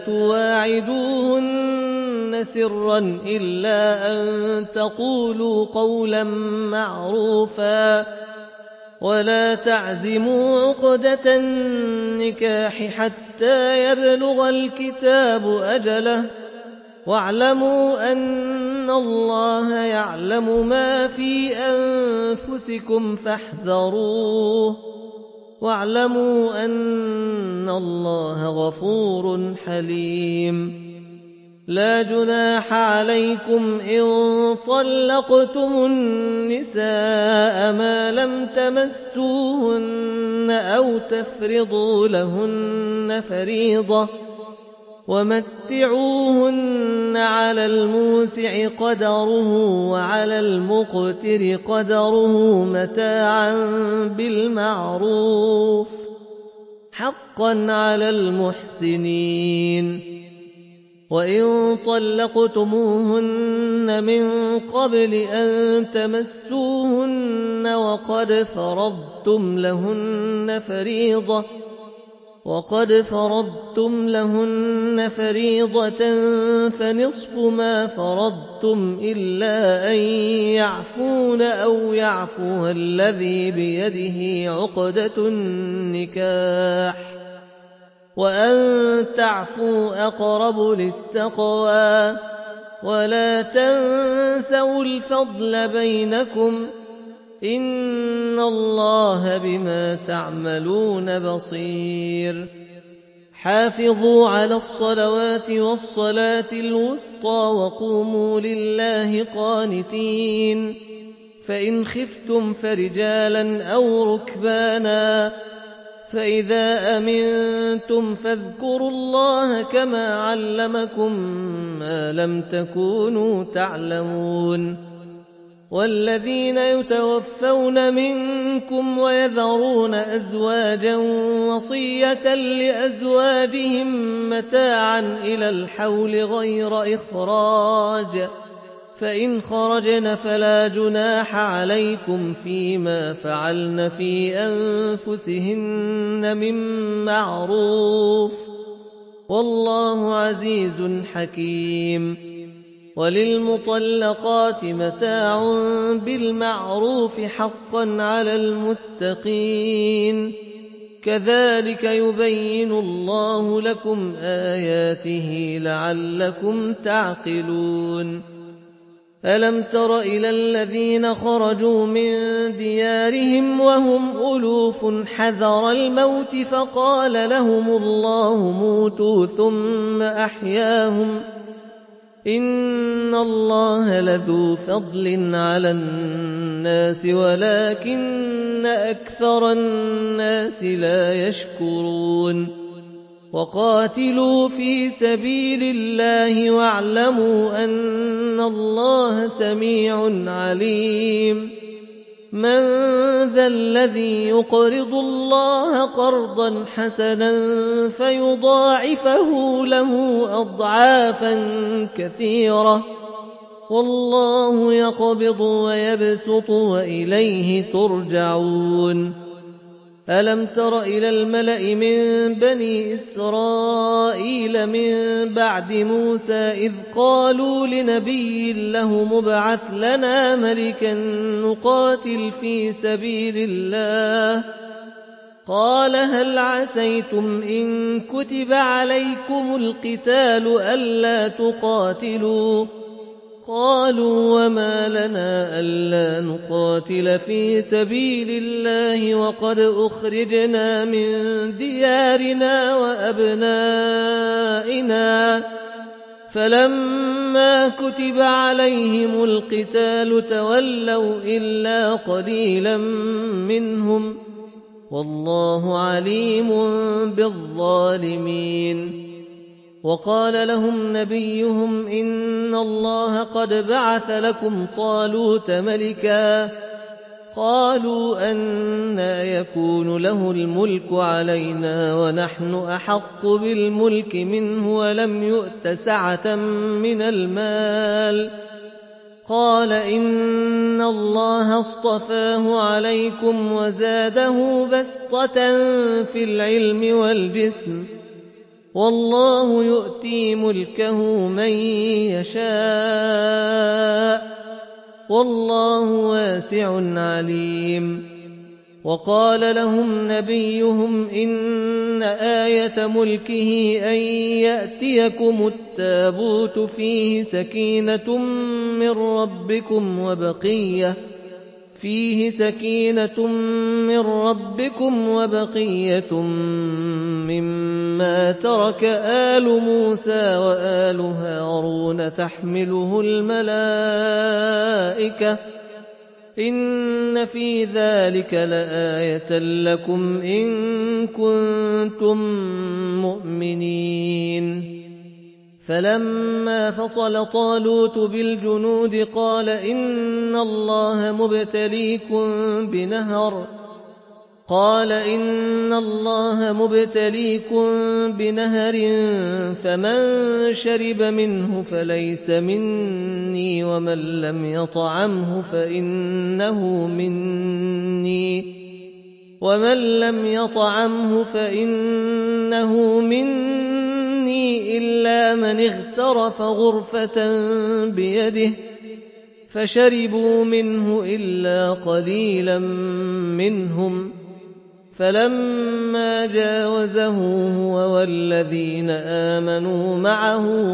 تواعدوهن سرا إلا أن تقولوا قولا معروفا، ولا تعزموا عقدة النكاح حتى يبلغ الكتاب أجله، واعلموا أن الله يعلم ما في أنفسكم فاحذروه، واعلموا أن الله غفور حليم. لا جناح عليكم إن طلقتم النساء ما لم تمسوهن أو تفرضوا لهن فريضة، ومتعوهن على الموسع قدره وعلى المقتر قدره متاعا بالمعروف، حقا على المحسنين. وإن طلقتموهن من قبل أن تمسوهن وقد فرضتم لهن فريضة فنصف ما فرضتم إلا أن يعفون أو يعفو الذي بيده عقدة النكاح، وأن تعفوا أقرب للتقوى، ولا تنسوا الفضل بينكم، إن الله بما تعملون بصير. حافظوا على الصلوات والصلاة الوسطى وقوموا لله قانتين، فإن خفتم فرجالا أو ركبانا، فإذا أمنتم فاذكروا الله كما علمكم ما لم تكونوا تعلمون. والذين يتوفون منكم ويذرون أزواجا وصية لأزواجهم متاعا إلى الحول غير إخراج، فإن خرجن فلا جناح عليكم فيما فعلن في أنفسهن من معروف، والله عزيز حكيم. وللمطلقات متاع بالمعروف حقا على المتقين، كذلك يبين الله لكم آياته لعلكم تعقلون. ألم تر إلى الذين خرجوا من ديارهم وهم ألوف حذر الموت فقال لهم الله موتوا ثم أحياهم إن الله لذو فضل على الناس ولكن أكثر الناس لا يشكرون وقاتلوا في سبيل الله واعلموا أن الله سميع عليم من ذا الذي يقرض الله قرضا حسنا فيضاعفه له أضعافا كثيرة والله يقبض ويبسط وإليه ترجعون ألم تر إلى الملأ من بني إسرائيل من بعد موسى إذ قالوا لنبي له مبعث لنا ملكا نقاتل في سبيل الله قال هل عسيتم إن كتب عليكم القتال ألا تقاتلوا قالوا وما لنا ألا نقاتل في سبيل الله وقد أخرجنا من ديارنا وأبنائنا فلما كتب عليهم القتال تولوا إلا قليلا منهم والله عليم بالظالمين وقال لهم نبيهم إن الله قد بعث لكم طالوت ملكا قالوا أنى يكون له الملك علينا ونحن أحق بالملك منه ولم يؤت سعة من المال قال إن الله اصطفاه عليكم وزاده بسطة في العلم والجسم والله يؤتي ملكه من يشاء والله واسع عليم وقال لهم نبيهم إن آية ملكه أن يأتيكم التابوت فيه سكينة من ربكم وبقية مما ترك آل موسى وآل هارون تحمله الملائكة إن في ذلك لآية لكم إن كنتم مؤمنين فلما فصل طالوت بالجنود قال إن الله مبتليكم بنهر فمن شرب منه فليس مني ومن لم يطعمه فإنه مني إلا من اغترف غرفة بيده فشربوا منه إلا قليلا منهم فلما جاوزه هو والذين آمنوا معه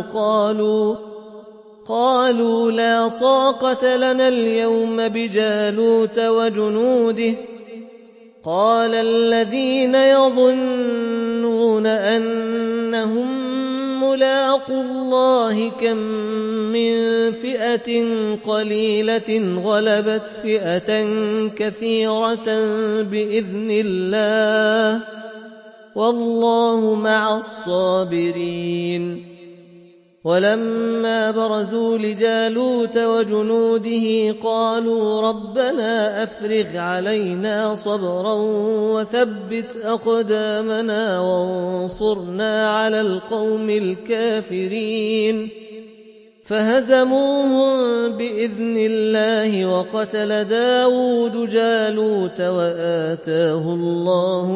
قالوا لا طاقة لنا اليوم بجالوت وجنوده قال الذين يظنون أنهم ملاقو الله كم من فئة قليلة غلبت فئة كثيرة بإذن الله والله مع الصابرين ولما برزوا لجالوت وجنوده قالوا ربنا أفرغ علينا صبرا وثبت أقدامنا وانصرنا على القوم الكافرين فهزموهم بإذن الله وقتل داود جالوت وآتاه الله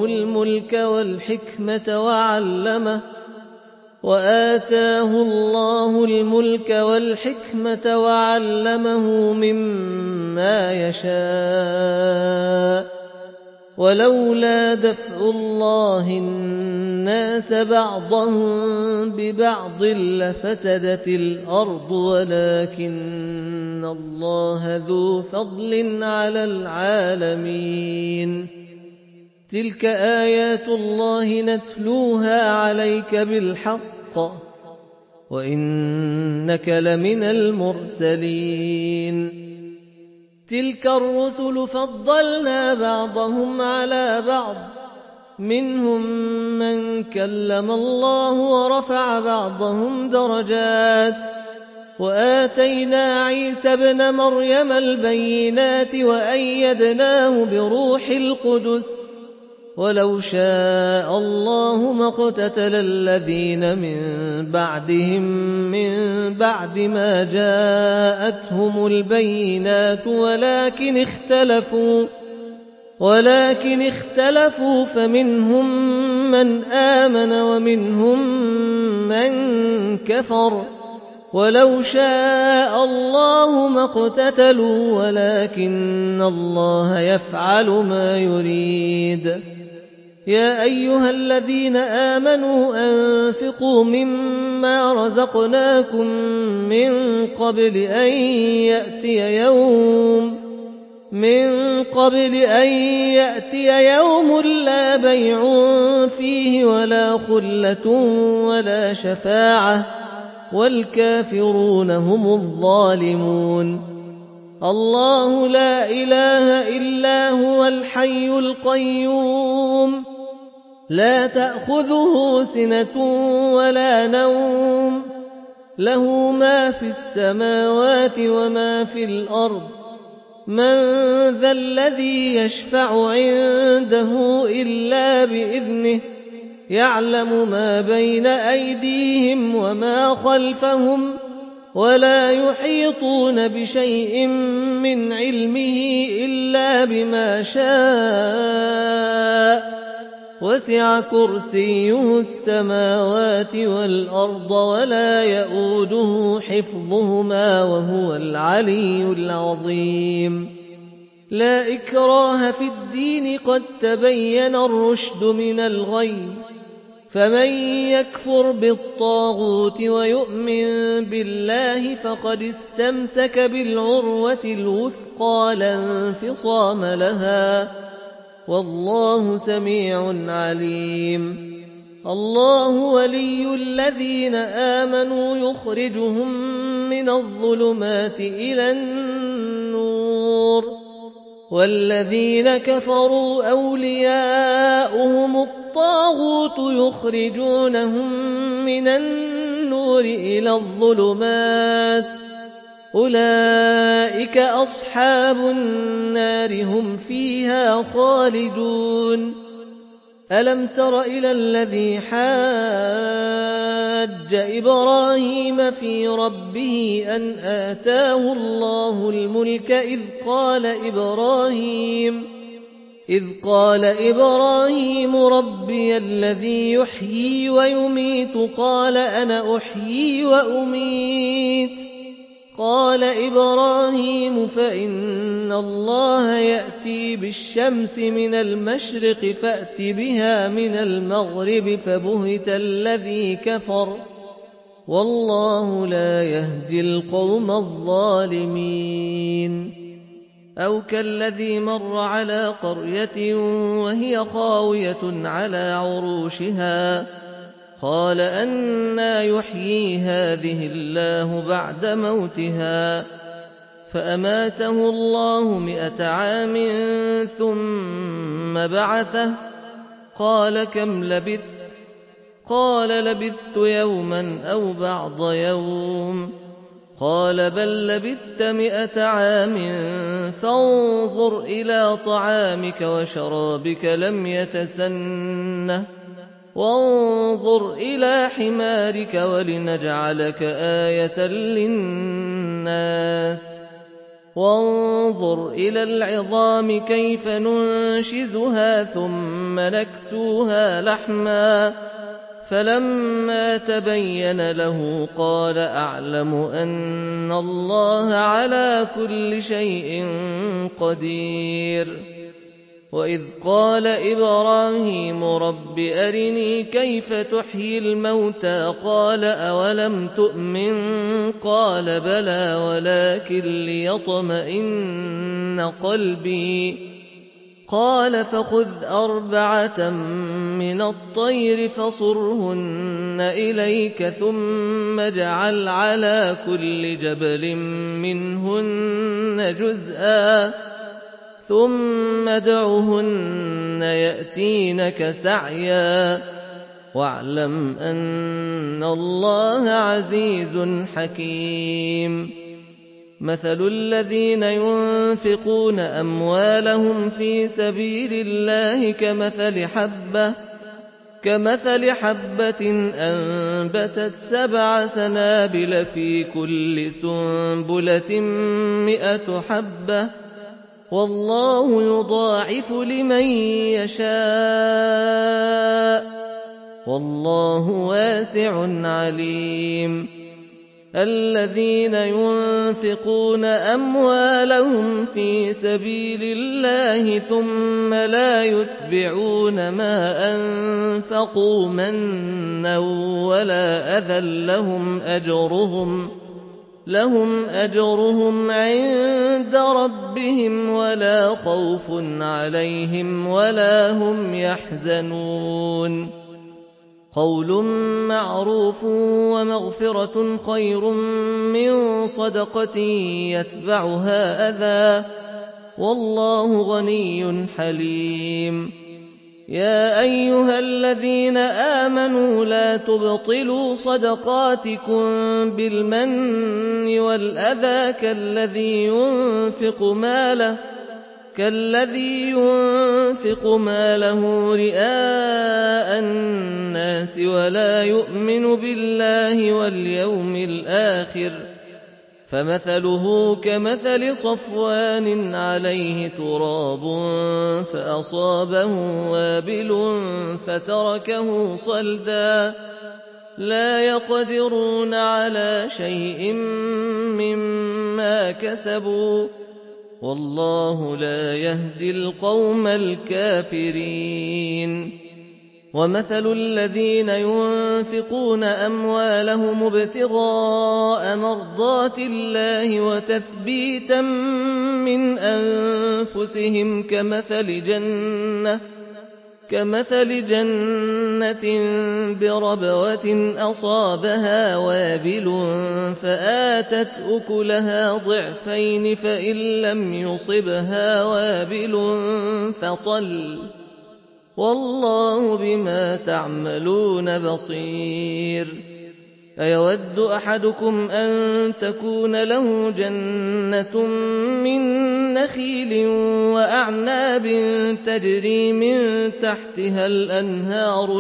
الملك والحكمة وعلمه مما يشاء ولولا دفع الله الناس بعضهم ببعض لفسدت الأرض ولكن الله ذو فضل على العالمين. تلك آيات الله نتلوها عليك بالحق وإنك لمن المرسلين. تلك الرسل فضلنا بعضهم على بعض منهم من كلم الله ورفع بعضهم درجات وآتينا عيسى ابن مريم البينات وأيدناه بروح القدس ولو شاء الله ما اقتتل الذين من بعدهم من بعد ما جاءتهم البينات ولكن اختلفوا فمنهم من آمن ومنهم من كفر ولو شاء الله ما اقتتلوا ولكن الله يفعل ما يريد. يا أيها الذين آمنوا أنفقوا مما رزقناكم من قبل أن يأتي يوم لا بيع فيه ولا خلة ولا شفاعة والكافرون هم الظالمون. الله لا إله إلا هو الحي القيوم لا تأخذه سنة ولا نوم له ما في السماوات وما في الأرض. من ذا الذي يشفع عنده إلا بإذنه يعلم ما بين أيديهم وما خلفهم ولا يحيطون بشيء من علمه إلا بما شاء وسع كرسيه السماوات والأرض ولا يؤوده حفظهما وهو العلي العظيم. لا إكراه في الدين قد تبين الرشد من الغي فمن يكفر بالطاغوت ويؤمن بالله فقد استمسك بالعروة الوثقى لا انفصام لها والله سميع عليم. الله ولي الذين آمنوا يخرجهم من الظلمات إلى النور والذين كفروا أولياؤهم الطاغوت يخرجونهم من النور إلى الظلمات أولئك أصحاب النار هم فيها خالدون. ألم تر إلى الذي حاج إبراهيم في ربه أن آتاه الله الملك إذ قال إبراهيم ربي الذي يحيي ويميت قال أنا أحيي وأميت قال إبراهيم فإن الله يأتي بالشمس من المشرق فأت بها من المغرب فبهت الذي كفر والله لا يهدي القوم الظالمين. أو كالذي مر على قرية وهي خاوية على عروشها قال أنى يحيي هذه الله بعد موتها فأماته الله 100 عام ثم بعثه قال كم لبثت قال لبثت يوما أو بعض يوم قال بل لبثت 100 عام فانظر إلى طعامك وشرابك لم يتسنه وانظر إلى حمارك ولنجعلك آية للناس وانظر إلى العظام كيف ننشزها ثم نكسوها لحما فلما تبين له قال أعلم أن الله على كل شيء قدير. وإذ قال إبراهيم رب أرني كيف تحيي الموتى قال أولم تؤمن قال بلى ولكن ليطمئن قلبي قال فخذ 4 من الطير فصرهن إليك ثم اجعل على كل جبل منهن جزءا ثم ادعهن يأتينك سعيا واعلم أن الله عزيز حكيم مثل الذين ينفقون أموالهم في سبيل الله كمثل حبة أنبتت 7 سنابل في كل سنبلة 100 حبة والله يضاعف لمن يشاء والله واسع عليم الذين ينفقون أموالهم في سبيل الله ثم لا يتبعون ما أنفقوا منا ولا أذى لهم أجرهم عند ربهم ولا خوف عليهم ولا هم يحزنون قول معروف ومغفرة خير من صدقة يتبعها أذى والله غني حليم يا أيها الذين آمنوا لا تبطلوا صدقاتكم بالمن والأذى كالذي ينفق ماله رئاء الناس ولا يؤمن بالله واليوم الآخر فمثله كمثل صفوان عليه تراب فأصابه وابل فتركه صلدا لا يقدرون على شيء مما كسبوا والله لا يهدي القوم الكافرين ومثل الذين ينفقون أموالهم ابتغاء مرضات الله وتثبيتا من أنفسهم كمثل جنة بربوة أصابها وابل فآتت أكلها ضعفين فإن لم يصبها وابل فطل والله بما تعملون بصير أيود أحدكم أن تكون له جنة من نخيل وأعناب تجري من تحتها الأنهار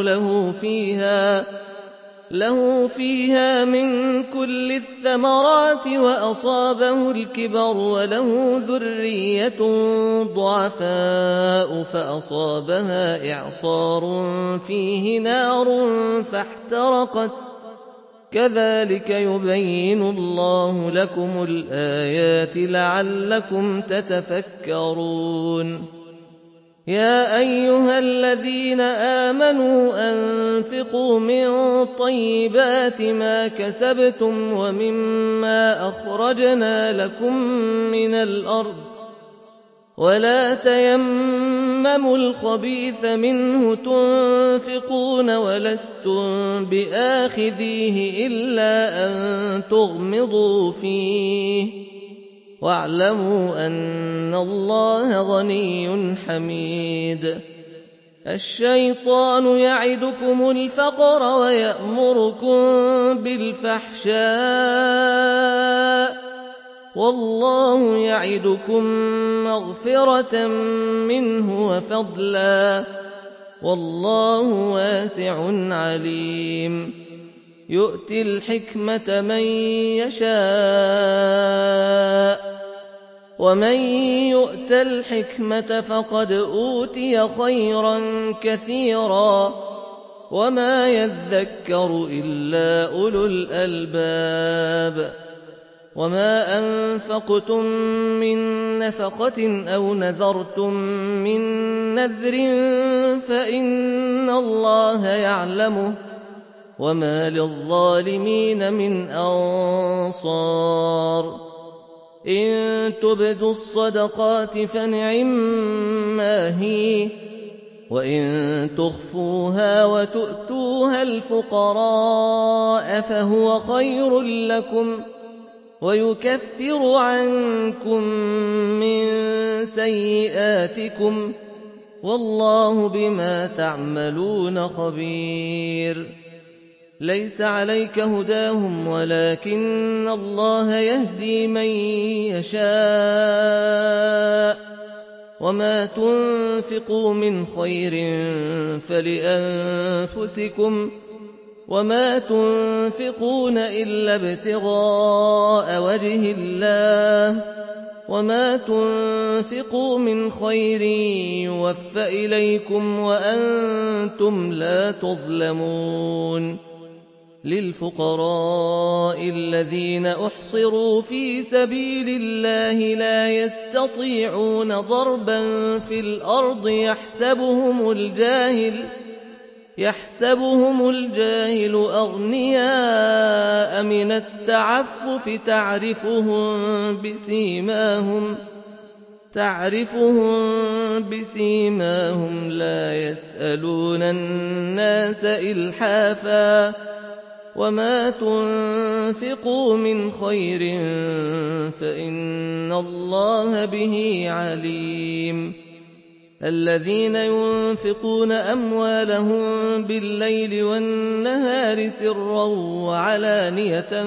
له فيها من كل الثمرات وأصابه الكبر وله ذرية ضعفاء فأصابها إعصار فيه نار فاحترقت كذلك يبين الله لكم الآيات لعلكم تتفكرون يا أيها الذين آمنوا أنفقوا من طيبات ما كسبتم ومما أخرجنا لكم من الأرض ولا تيمموا الخبيث منه تنفقون ولستم بآخذيه إلا أن تغمضوا فيه واعلموا أن الله غني حميد الشيطان يعدكم الفقر ويأمركم بالفحشاء والله يعدكم مغفرة منه وفضلا والله واسع عليم يؤتي الحكمة من يشاء ومن يؤت الحكمة فقد أوتي خيرا كثيرا وما يذكر إلا أولو الألباب وما أنفقتم من نفقة أو نذرتم من نذر فإن الله يعلمه وما للظالمين من أنصار إن تبدوا الصدقات فنعما هي وإن تخفوها وتؤتوها الفقراء فهو خير لكم ويكفر عنكم من سيئاتكم والله بما تعملون خبير ليس عليك هداهم ولكن الله يهدي من يشاء وما تنفقوا من خير فلأنفسكم وما تنفقون إلا ابتغاء وجه الله وما تنفقوا من خير يوف إليكم وأنتم لا تظلمون للفقراء الذين أحصروا في سبيل الله لا يستطيعون ضربا في الأرض يحسبهم الجاهل أغنياء من التعفف تعرفهم بسيماهم لا يسألون الناس إلحافا وما تنفقوا من خير فإن الله به عليم الذين ينفقون أموالهم بالليل والنهار سرا وعلانية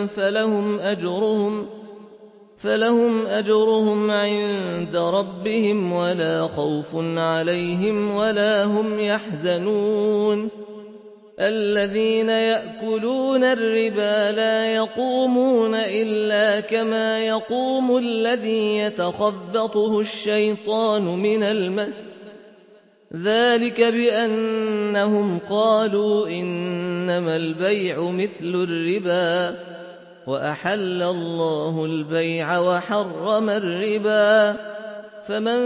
فلهم أجرهم عند ربهم ولا خوف عليهم ولا هم يحزنون الذين يأكلون الربا لا يقومون إلا كما يقوم الذي يتخبطه الشيطان من المس ذلك بأنهم قالوا إنما البيع مثل الربا وأحل الله البيع وحرم الربا فمن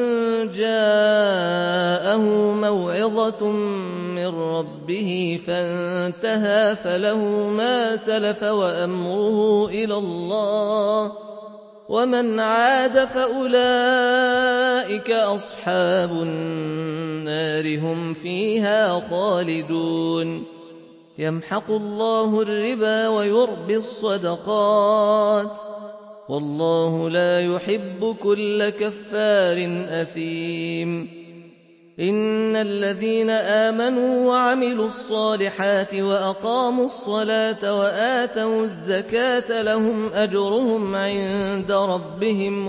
جاءه موعظة من ربه فانتهى فله ما سلف وأمره إلى الله ومن عاد فأولئك أصحاب النار هم فيها خالدون يمحق الله الربا ويربي الصدقات والله لا يحب كل كفار أثيم إن الذين آمنوا وعملوا الصالحات وأقاموا الصلاة وآتوا الزكاة لهم أجرهم عند ربهم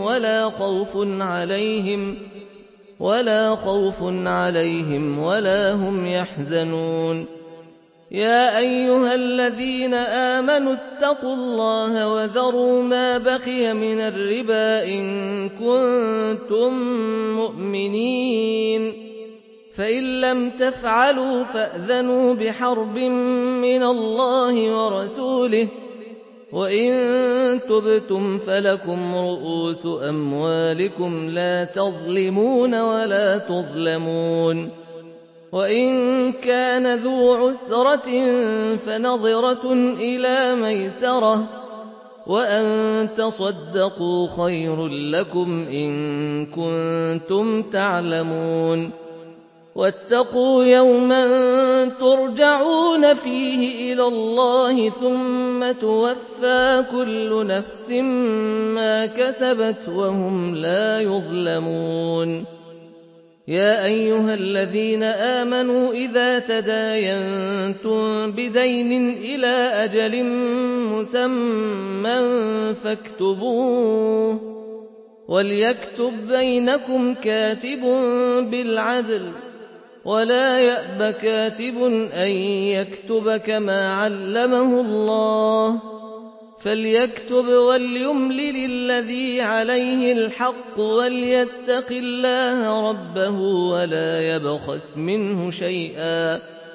ولا خوف عليهم ولا هم يحزنون يا أيها الذين آمنوا اتقوا الله وذروا ما بقي من الربا إن كنتم مؤمنين فإن لم تفعلوا فأذنوا بحرب من الله ورسوله وإن تبتم فلكم رؤوس أموالكم لا تظلمون ولا تظلمون وإن كان ذو عسرة فنظرة إلى ميسرة وأن تصدقوا خير لكم إن كنتم تعلمون واتقوا يوما ترجعون فيه إلى الله ثم توفى كل نفس ما كسبت وهم لا يظلمون يا أيها الذين آمنوا إذا تداينتم بدين إلى أجل مسمى فاكتبوه وليكتب بينكم كاتب بالعدل ولا يأب كاتب أن يكتب كما علمه الله فليكتب وليملل الذي عليه الحق وليتق الله ربه ولا يبخس منه شيئا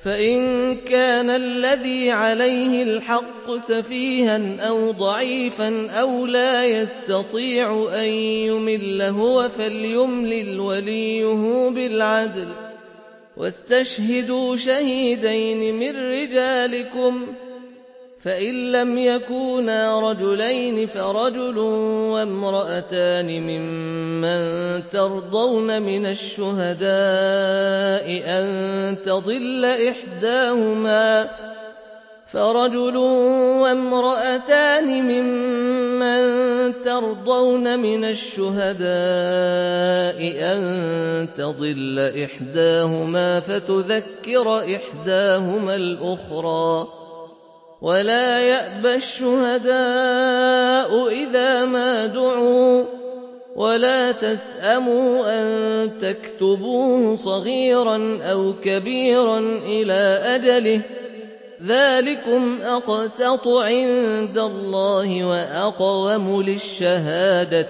فإن كان الذي عليه الحق سفيها أو ضعيفا أو لا يستطيع أن يمل هو فليملل وليه بالعدل واستشهدوا شهيدين من رجالكم فإن لم يكونا رجلين فرجل وامرأتان ممن ترضون من الشهداء أن تضل إحداهما فتذكر إحداهما الأخرى ولا يأبى الشهداء إذا ما دعوا ولا تسأموا أن تكتبوه صغيرا أو كبيرا إلى أجله ذلكم أقسط عند الله وأقوم للشهادة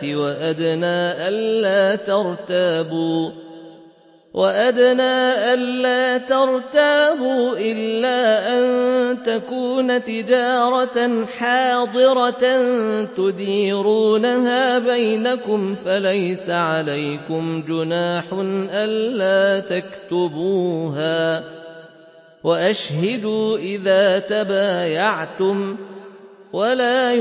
وأدنى ألا ترتابوا إلا أن تكون تجارة حاضرة تديرونها بينكم فليس عليكم جناح ألا تكتبوها وأشهدوا إذا تبايعتم ولا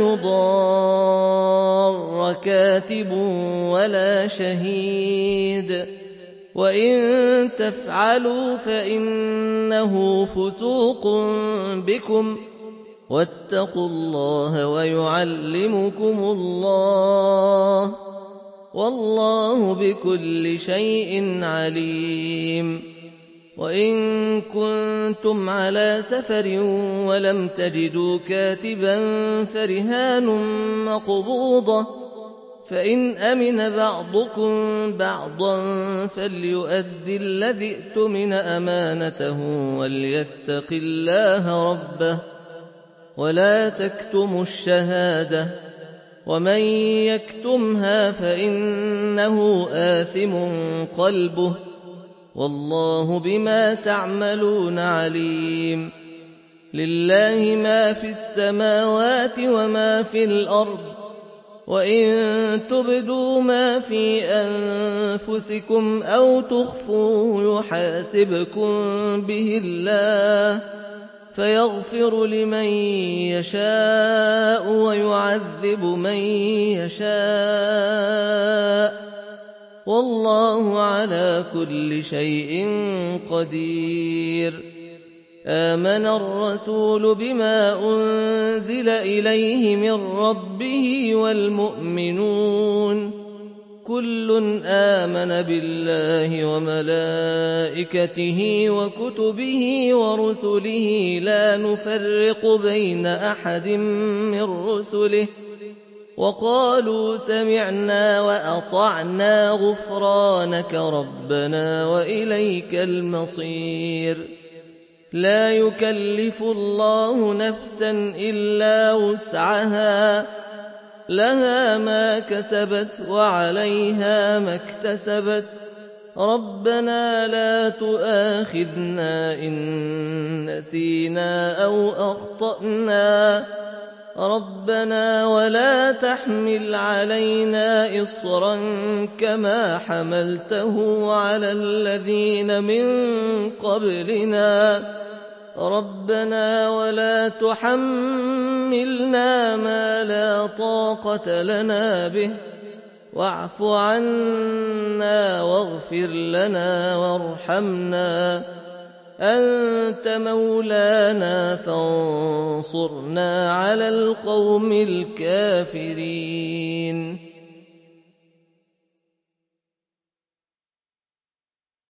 يضار كاتب ولا شهيد وإن تفعلوا فإنه فسوق بكم واتقوا الله ويعلمكم الله والله بكل شيء عليم وإن كنتم على سفر ولم تجدوا كاتبا فرهان مقبوضة فإن أمن بعضكم بعضا فليؤدي الذي اؤتمن أمانته وليتق الله ربه ولا تكتموا الشهادة ومن يكتمها فإنه آثم قلبه والله بما تعملون عليم لله ما في السماوات وما في الأرض وإن تبدوا ما في أنفسكم أو تخفوه يحاسبكم به الله فيغفر لمن يشاء ويعذب من يشاء والله على كل شيء قدير آمن الرسول بما أنزل إليه من ربه والمؤمنون كل آمن بالله وملائكته وكتبه ورسله لا نفرق بين أحد من رسله وقالوا سمعنا وأطعنا غفرانك ربنا وإليك المصير لا يكلف الله نفسا إلا وسعها لها ما كسبت وعليها ما اكتسبت ربنا لا تؤاخذنا إن نسينا أو أخطأنا ربنا ولا تحمل علينا إصرا كما حملته على الذين من قبلنا ربنا ولا تحملنا ما لا طاقة لنا به واعف عنا واغفر لنا وارحمنا أنت مولانا فانصرنا على القوم الكافرين